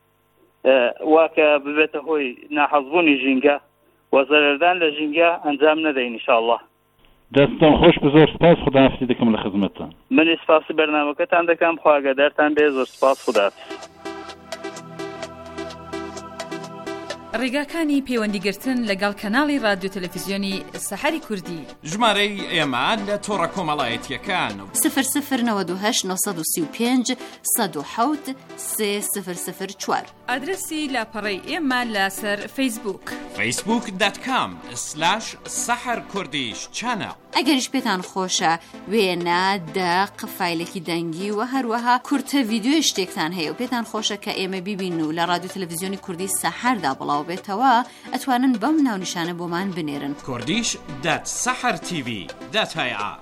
واکە ببێتە هۆی ناحەزبوونی ژینگە و زەرەردان لە ژینگە ئەنجام نەدەین ئینشاءالله. دەستان خۆش بە زۆر سپاس، خوداحافیزی دەکەم لە خزمەتتان. منی سپاسی بەرنامەکەتان دەکەم، خوا ئاگادارتان بێ. زۆر سپاس، خوداحافیز. ڕێگاکانی پەیوەندیگرتن لەگەڵ کەناڵی رادیۆ تەلەڤیزیۆنی سەحەری کوردی. ژمارەی ئێمە لە تۆڕە کۆمەڵایەتیەکان صفر صفر نود و هەشت نۆ سەد و سی و پێنج سەد و حەوت سێ صفر صفر چوار. ئادرسی لاپەڕەی ئێمە لەسەر فەیسبووک فەیسبووک دات کام سلاش سەحەر کوردیش چانە. ئەگەریش پێتان خۆشە وێنە دەق فایلێکی دەنگی و هەروەها کورتە ڤیدیۆی شتێکتان هەیە و پێتان خۆشە کە ئێمە بیبین و لە رادیۆ تەلەڤیزیۆنی کوردی سەحەردا بڵاو بێتەوە ئەتوانن بەم ناونیشانە بۆمان بنێرن. کوردیش دات سەحەر تیڤی دات هەیە.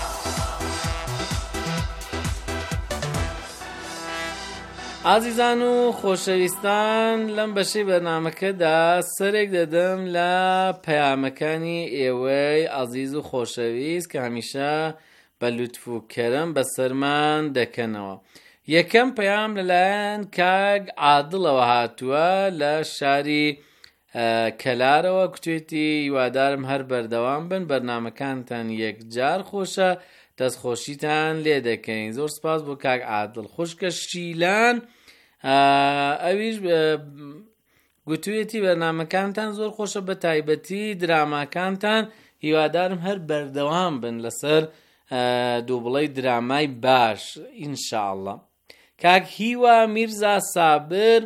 ئازیزان و خۆشەویستان لەم بەشەی بەرنامەکەدا سەرێک دەدەم لە پەیامەکانی ئێوەی ئازیز و خۆشەویست کە هەمیشە بە لوتف و کەرەم بەسەرمان دەکەنەوە. یەکەم پەیام لەلایەن کاک عادڵەوە هاتووە لە شاری کەلارەوە، کوتێتی هیوادارم هەر بەردەوام بن، بەرنامەکانتان یەکجار خۆشە، دەستخۆشیتان لێ دەکەین. زۆر سپاس بۆ کاک عادڵ. خوشکە شیلان ئەویش گوتوێتی بەرنامەکانتان زۆر خۆشە، بە تایبەتی دراماکانتان هیوادارم هەر بەردەوام بن لەسەر دووبڵەی درامای باش ئینشاءالله. کاک هیوا میرزا سابر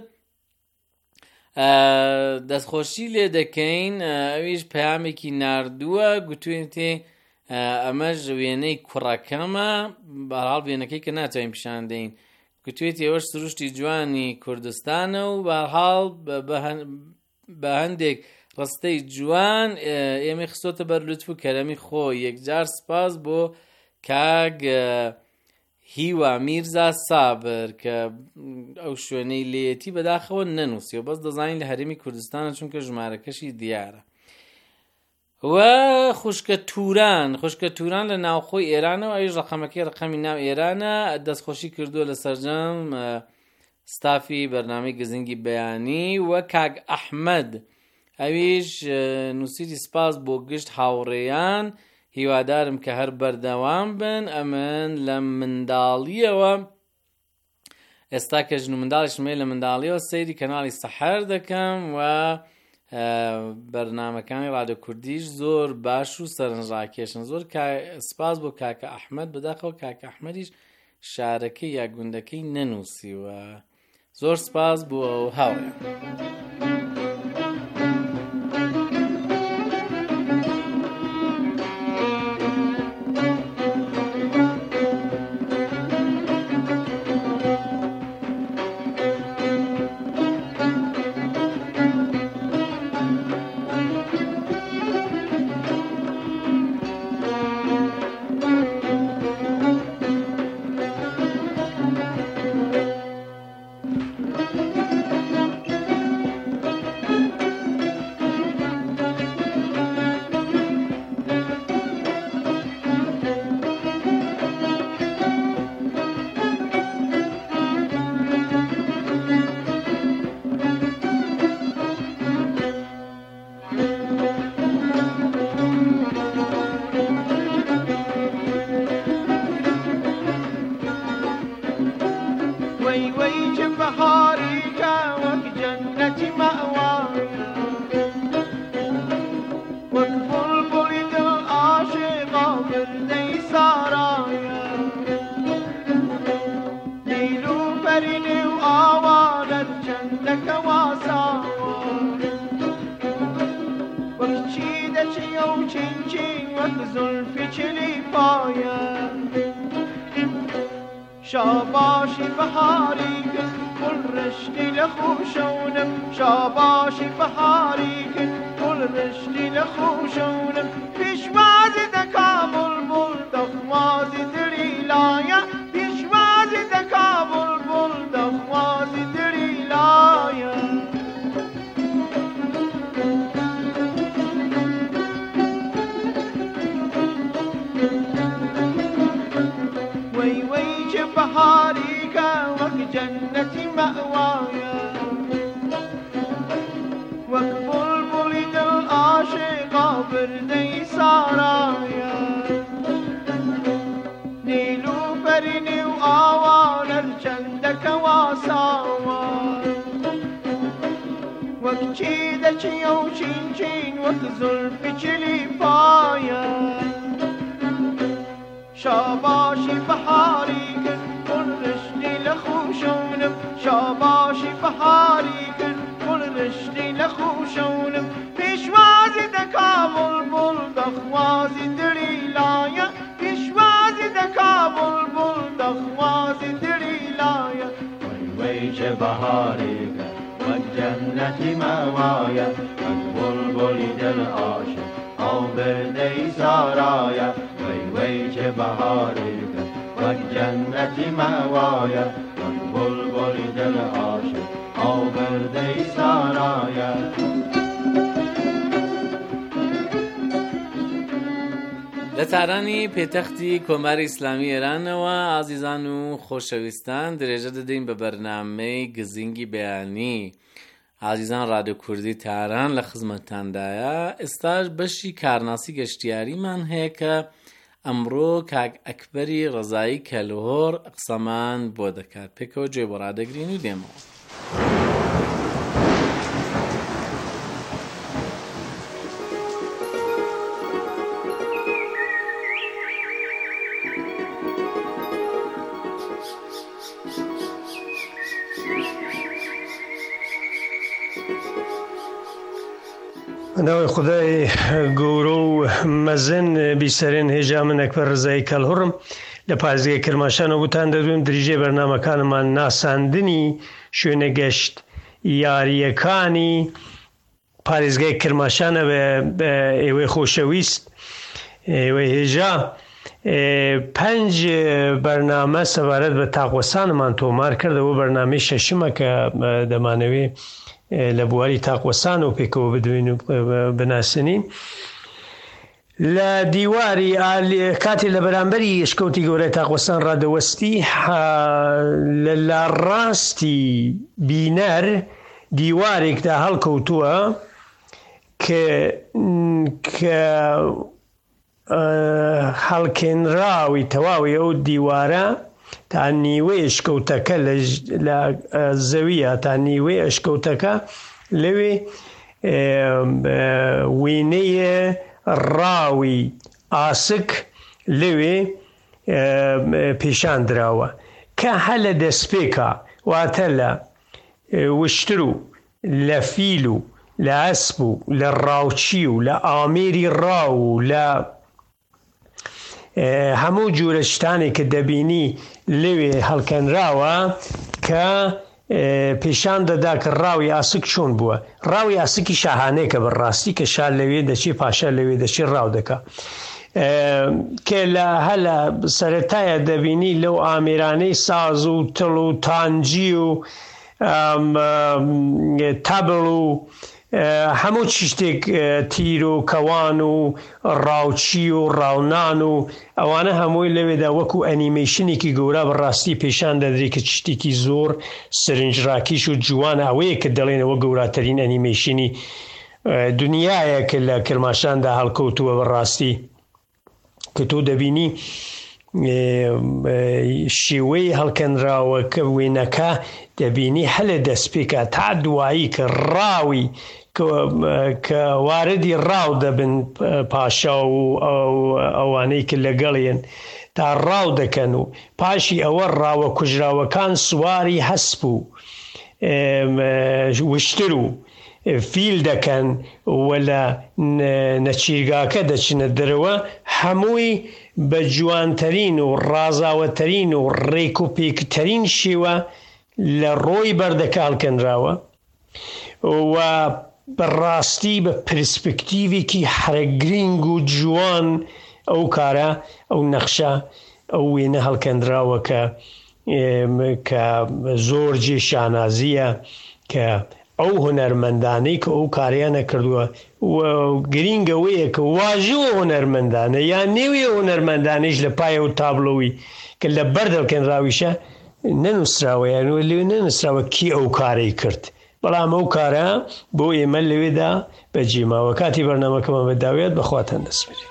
دەستخۆشی لێ دەکەین، ئەویش پەیامێکی ناردووە، گوتوێتی ئەمەش وێنەی کوڕەکەمە، بەهەڵ وێنەکەی کە ناتوانین پیشان دەین، گوتوێتی ئەوەش سروشتی جوانی کوردستانە و بەهەڵ بە هەندێک ڕستەی جوان ئێمە خستۆتە بەر لوتف و کەرەمی خۆی. یەکجار سپاس بۆ کاک هیوا میرزا سابر کە ئەو شوێنەی لێتی بەداخەوە نەنووسی و بەس دەزانین لە هەرێمی کوردستانە چونکە ژمارەکەشی دیارە. و خوشکە توران خوشکە توران لە ناوخۆی ئێرانەوە، ئەویش ڕقەمەکەی ڕقەمی ناو ئێرانە، دەستخۆشی کردووە لە سەرجەم ستافی بەرنامەی گزنگی بەیانی. و کاک ئەحمەد ئەویش نووسیری سپاس بۆ گشت هاوڕێیان، هیوادارم کە هەر بەردەوام بن. ئەمن لە منداڵیەوە ئێستا کە ژن و منداڵیشمێ لە منداڵیەوە سەیری کەناڵی سەحەر دەکەم و بەرنامەکانی رادیۆ کوردیش زۆر باش و سەرنجڕاکێشن. زۆر سپاس بۆ کاکە ئەحمەد، بەداخەوە کاکە ئەحمەدیش شارەکەی یا گوندەکەی نەنووسیوە. زۆر سپاس بۆ هاوڕێیان. چلی پایه شاباشی بهاری کن گل رشتی لخوشونم شاباشی بهاری کن گل رشتی لخوشونم پیشوازی دکا بلبل دخوازی دلیلایا پیشوازی دکا بلبل دخوازی دلیلایا وی وی چه بهاری که وک جنتی مأوایا وک بلبلی دل عاشقا برده سارایا نیلو پرینی و آوانر چندک واساوا وک چیده چی و چین چین وک زلفی چلی پایا شاباشی بهاری کن گل رشتی لخوشونم شاباشی بهاری کن گل رشتی لخوشونم پیشوازی دکا بلبل دخوازی دلیلایا پیشوازی دکا بلبل دخوازی دلیلایا وی وی چه بهاری کن وک جنتی موایا وک بلبلی دل عاشق او برده سارایا وی وی چه بهاری کن وک جنتی موایا وک بلبلی دل عاشق او برده سارایا لە تارانی پێتەختی کۆماری ئیسلامی ئێرانەوە ئازیزان و خۆشەویستان درێژە دەدەین بە بەرنامەی گزینگی بەیانی. ئازیزان رادیۆ کوردی تاران لە خزمەتتاندایە. ئێستاش بەشی کارناسی گەشتیاریمان هەیە کە ئەمڕۆ کاک ئەکبەری ڕەزایی کەلهۆر قسەمان بۆ دەکات. پێکەوە گوێ بۆ ڕادەگرین و دێمەوە. ناوی خدای گەورە و مەزن بیسەرێن هێژا من ئەکبەر ڕزایی کەلهۆڕم لە پارێزگای کرماشانەوە بوتان دەدوێن دریژەی بەرنامەکانمان ناساندنی شوێنە گەشت یاریەکانی پارێزگای کرماشانە بە ئێوەی خۆشەویست ئێوەی هێژا پەنج بەرنامە سەبارەت بە تاقوەسانمان تۆمار کردەوە بەرنامەی شەشمە کە دەمانەوێ لە بواری تاقوەسان و پێکەوە بدوین و بناسنین. لە دیواری کاتی لە بەرامبەری ئشکەوتی گەورەی تاقوەسان ڕادەوەستی لە لاڕاستی بینەر دیوارێکدا هەڵکەوتووە کە هەڵکێنراوی تەواوی ئەو دیوارە تا نیوەی ئشکەوتەکە لە زەویە تا نیوەی ئەشکەوتەکە لەوێ وێنەیە ڕاوی ئاسک لەوێ پیشان دراوە کە هە لە دەستپێکە واتە لە وشتر و لە فیل و لە ئەسپ و لە ڕاوچی و لە ئامێری ڕاو و لە هەموو جورە شتانی کە دەبینی لەوێ هەڵکەنراوە کە پیشان دەدا کە ڕاوی ئاسک چۆن بووە. ڕاوی ئاسکی شاهانەیە کە بەڕاستی کە شار لەوێ دەچی پاشا لەوێ دەچی ڕاو دەکا کە لە هەلە سەرەتایە دەبینی لەو ئامێرانەی ساز و تڵ و تانجی و تەبڵ و هەموو چ شتێک تیر و کەوان و ڕاوچی و ڕاونان و ئەوانە هەمووی لەوێدا وەکو ئەنیمەیشنێکی گەورە بەڕاستی پیشان دەدرێت کە شتێکی زۆر سرنجڕاکیش و جوان ئەوەیە کە دەڵێنەوە گەوراترین ئەنیمەیشنی دنیایە کە لە کرماشاندا هەڵکەوتووە بەڕاستی کە تۆ دەبینی شێوەی هەڵکەنراوە کە وێنەکە دەبینی هەلە دەستپێکە تا دوایی کە ڕاوی کە واردی ڕاو دەبن پاشا و ئەوانەی کە لەگەڵێن تا ڕاو دەکەن و پاشی ئەوە ڕاوە کوژراوەکان سواری هەسپ و وشتر و فیل دەکەن و لە نەچیرگاکە دەچنە دەرەوە هەمووی بە جوانترین و ڕازاوەترین و ڕێک و پێکترین شێوە لە ڕۆی بەردەکە هەڵکەنراوە و بەڕاستی بە پرسپکتیڤێکی حرەگرنگ و جوان ئەو کارە ئەو نەخشە ئەو وێنە هەڵکەندراوە کە کە زۆر جێ شانازیە کە ئەو هونەرمەندانەی کە ئەو کاریانە کردووە گرینگەوەیە کە واژوە هونەرمەندانە یان نێوێ هونەرمەندانەیش لە پایە و تابلۆوی کە لە بەر دەڵکەنراویشە نەنووسراوە یان لێ نەنووسراوە کی ئەو کارەی کرد بەڵام ئەو کارە بۆ ئێمە لەوێدا بەجێماوە کاتی بەرنامەکەمە بەداوێت بەخواتان دەسپێرێت.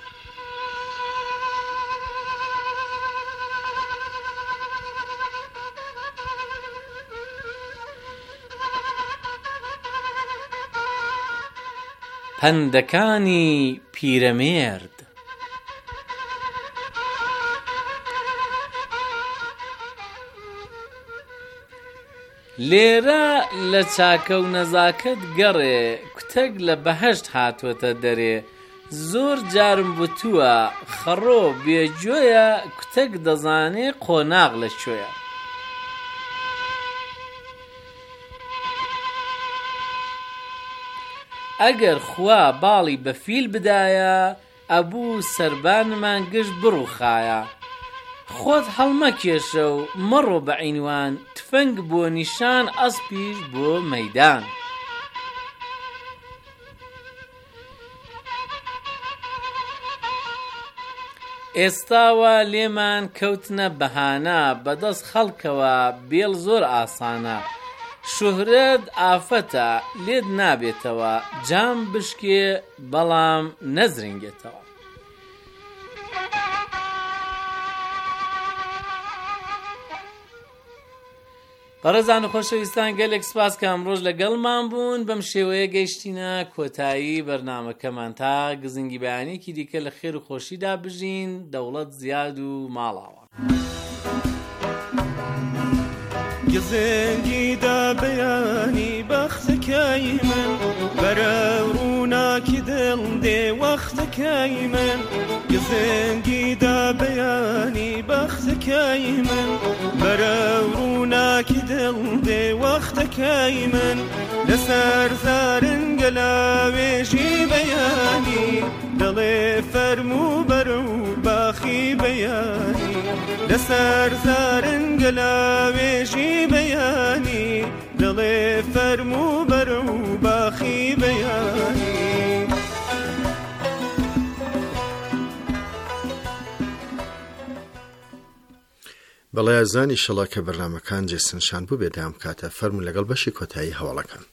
پەندەکانی پیرەمێرد. لێرە لە چاکە و نەزاکەت گەڕێ کوتەک لە بەهەشت هاتووەتە دەرێ زۆر جارم بوتووە خەڕۆ بێجۆیە کوتەک دەزانێ قۆناغ لەکوێیە. ئەگەر خوا باڵی بە فیل بدایە ئەبوو سەربانمان گشت بڕووخایە خۆت هەڵمەکێشە و مەڕۆ بە عینوان تفەنگ بۆ نیشان ئەسپیش بۆ مەیدان. ئێستاوە لێمان کەوتنە بەهانە بەدەست خەڵکەوە بێڵ زۆر ئاسانە شوهرەت ئافەتە لێت نابێتەوە جام بشکێ بەڵام نەزرینگێتەوە. بەڕێزان و خۆشەویستان گەلێک سپاس کە ئەمڕۆژ لەگەڵمان بوون بەم شێوەیە گەیشتینە کۆتایی بەرنامەکەمان تا گزنگی بەیانێکی دیکە لە خێر و خۆشیدا بژین دەوڵەت زیاد و ماڵاوە. گزنگی دا بەیانی بەختەکەی من بەرە ڕووناکی دڵ دێ وەختەکەی من گزنگی دا بەیانی بەختەکەی من بەرە ڕووناکی دڵ دێ وەختەکەی من لەسەر زارنگە لاوێژی بەیانی دڵێ فەرموو بەرە و باخی بەیانی لەسەر زارنگە لاوێژی بەیانی دڵێ فەرموو بەرە و باخی بەیانی. بەڵێ ئازانی شەڵا کە بەرنامەکان جێسنشان بوو بێدام کاتە فەرمون لەگەڵ بەشی کۆتایی هەواڵەکان.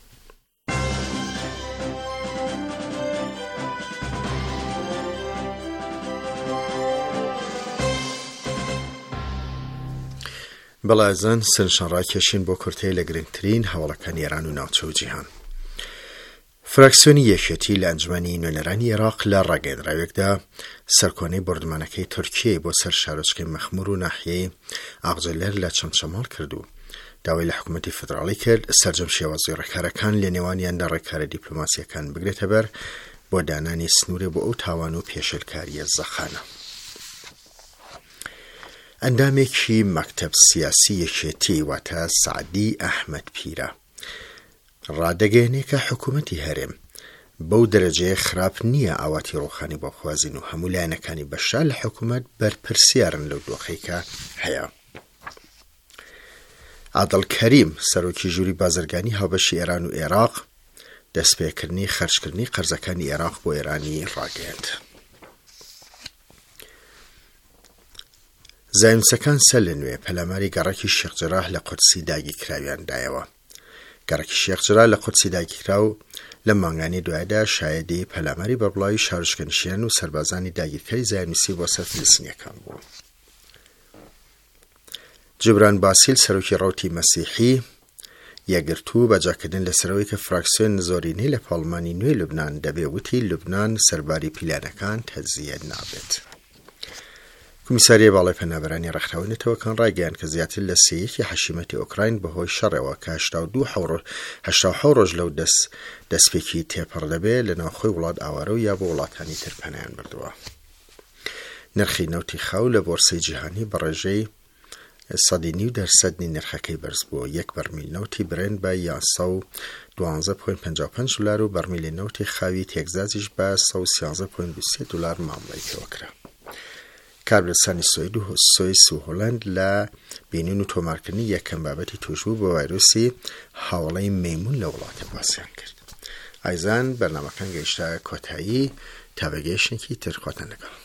بەڵازان سنشان ڕاکێشین بۆ کورتەی لە گرنگترین هەوڵەکان ئێران و ناوچە و جیهان. فراکسیۆنی یەکێتی لە ئەنجومەنی نوێنەرانی عێراق لە ڕاگەیەنراوێکدا سەرکۆنەی بردمانەکەی تورکیە بۆ سەر شارۆچکەی مەخمور و ناحیەی ئاغجەلەر لە چەمچەماڵ کردو داوای لە حکوومەتی فدراڵی کرد سەرجەم شێوازی ڕێکارەکان لە نێوانیاندا ڕێکارە دیپلۆماسیەکان بگرێتە بەر بۆ دانانی سنوورێ بۆ ئەو تاوان و پێشێلکاریە زەخانە. ئەندامێکی مەکتەب سیاسی یەکێتی واتە سعدی ئەحمەد پیرە ڕادەگەیەنێ کە حکوومەتی هەرێم بەو دەرەجەیە خراپ نییە ئاواتی ڕۆخانی بۆ خوازین و هەموو لایەنەکانی بەشدار لە حکوومەت بەرپرسیارن لەو دۆخەی کە هەیە. عادڵ کەریم سەرۆکی ژووری بازرگانی هاوبەشی ئێران و عێراق دەستپێکردنی خەرجکردنی قەرزەکانی عێراق بۆ ئێرانی ڕاگەیاند. زایمسەکان سەر لە نوێ پەلاماری گەڕەکی شێخ جەراح لە قودسی داگی کراویاندایەوە. گەڕەکی شێخ جەراح لە قودسی داگی کراو لە مانگانی دوایدا شایەدی پەلاماری بەربڵاوی شارۆچکەنشیان و سەربازانی داگیرکەری زایمنووسی بۆ سەر فیلسینیەکان بوو. جبران باسیل سەرۆکی ڕەوتی مەسیحی یەکگرتوو بەجاکردن لەسەرەوەی کە فراکسیۆن زۆرینەی لە پاڵمانی نوێی لوبنان دەبێ وتی لوبنان سەرباری پیلانەکان تەجزیە نابێت. کمیساریە باڵای پەنابەرانی ڕێکخراوێنێتەوە کەن ڕایگەیان کە زیاتر لە سەیەکی حەشیمەتی ئۆکراین بەهۆی شەڕەوە کە هەشتا و حەوت ڕۆژ لەو دەست دەستپێکی تێپەڕ دەبێت لە ناوخۆی وڵات ئاوارە و یا بۆ وڵاتانی تر پەنایان بردووە. نرخی نەوتی خاو لە بۆرسەی جیهانی بە ڕێژەی سەدی نیو دەرسەدنی نرخەکەی بەرز بووە. یەک بەرمیل نەوتی برێن بە یاسە و دوانزە پۆینت پەنجا و پێنج دلار و بەرمیلی نەوتی خاوی تێکزازیش بە سە و سیانزە پۆینت بیست و سێ دلار مامەڵەی پێوە کرا. کاربرسانی سوید و سوئیس و هۆلەند لە بینین و تۆمارکردنی یەکەم بابەتی توشبوو بە ڤایرۆسی هاوڵەی مەیمون لە وڵاتە باسییان کرد. ئایزان بەرنامەکان گەیشتە کۆتایی تا بەگەیشتێکی تر خواتان لەگەڵ.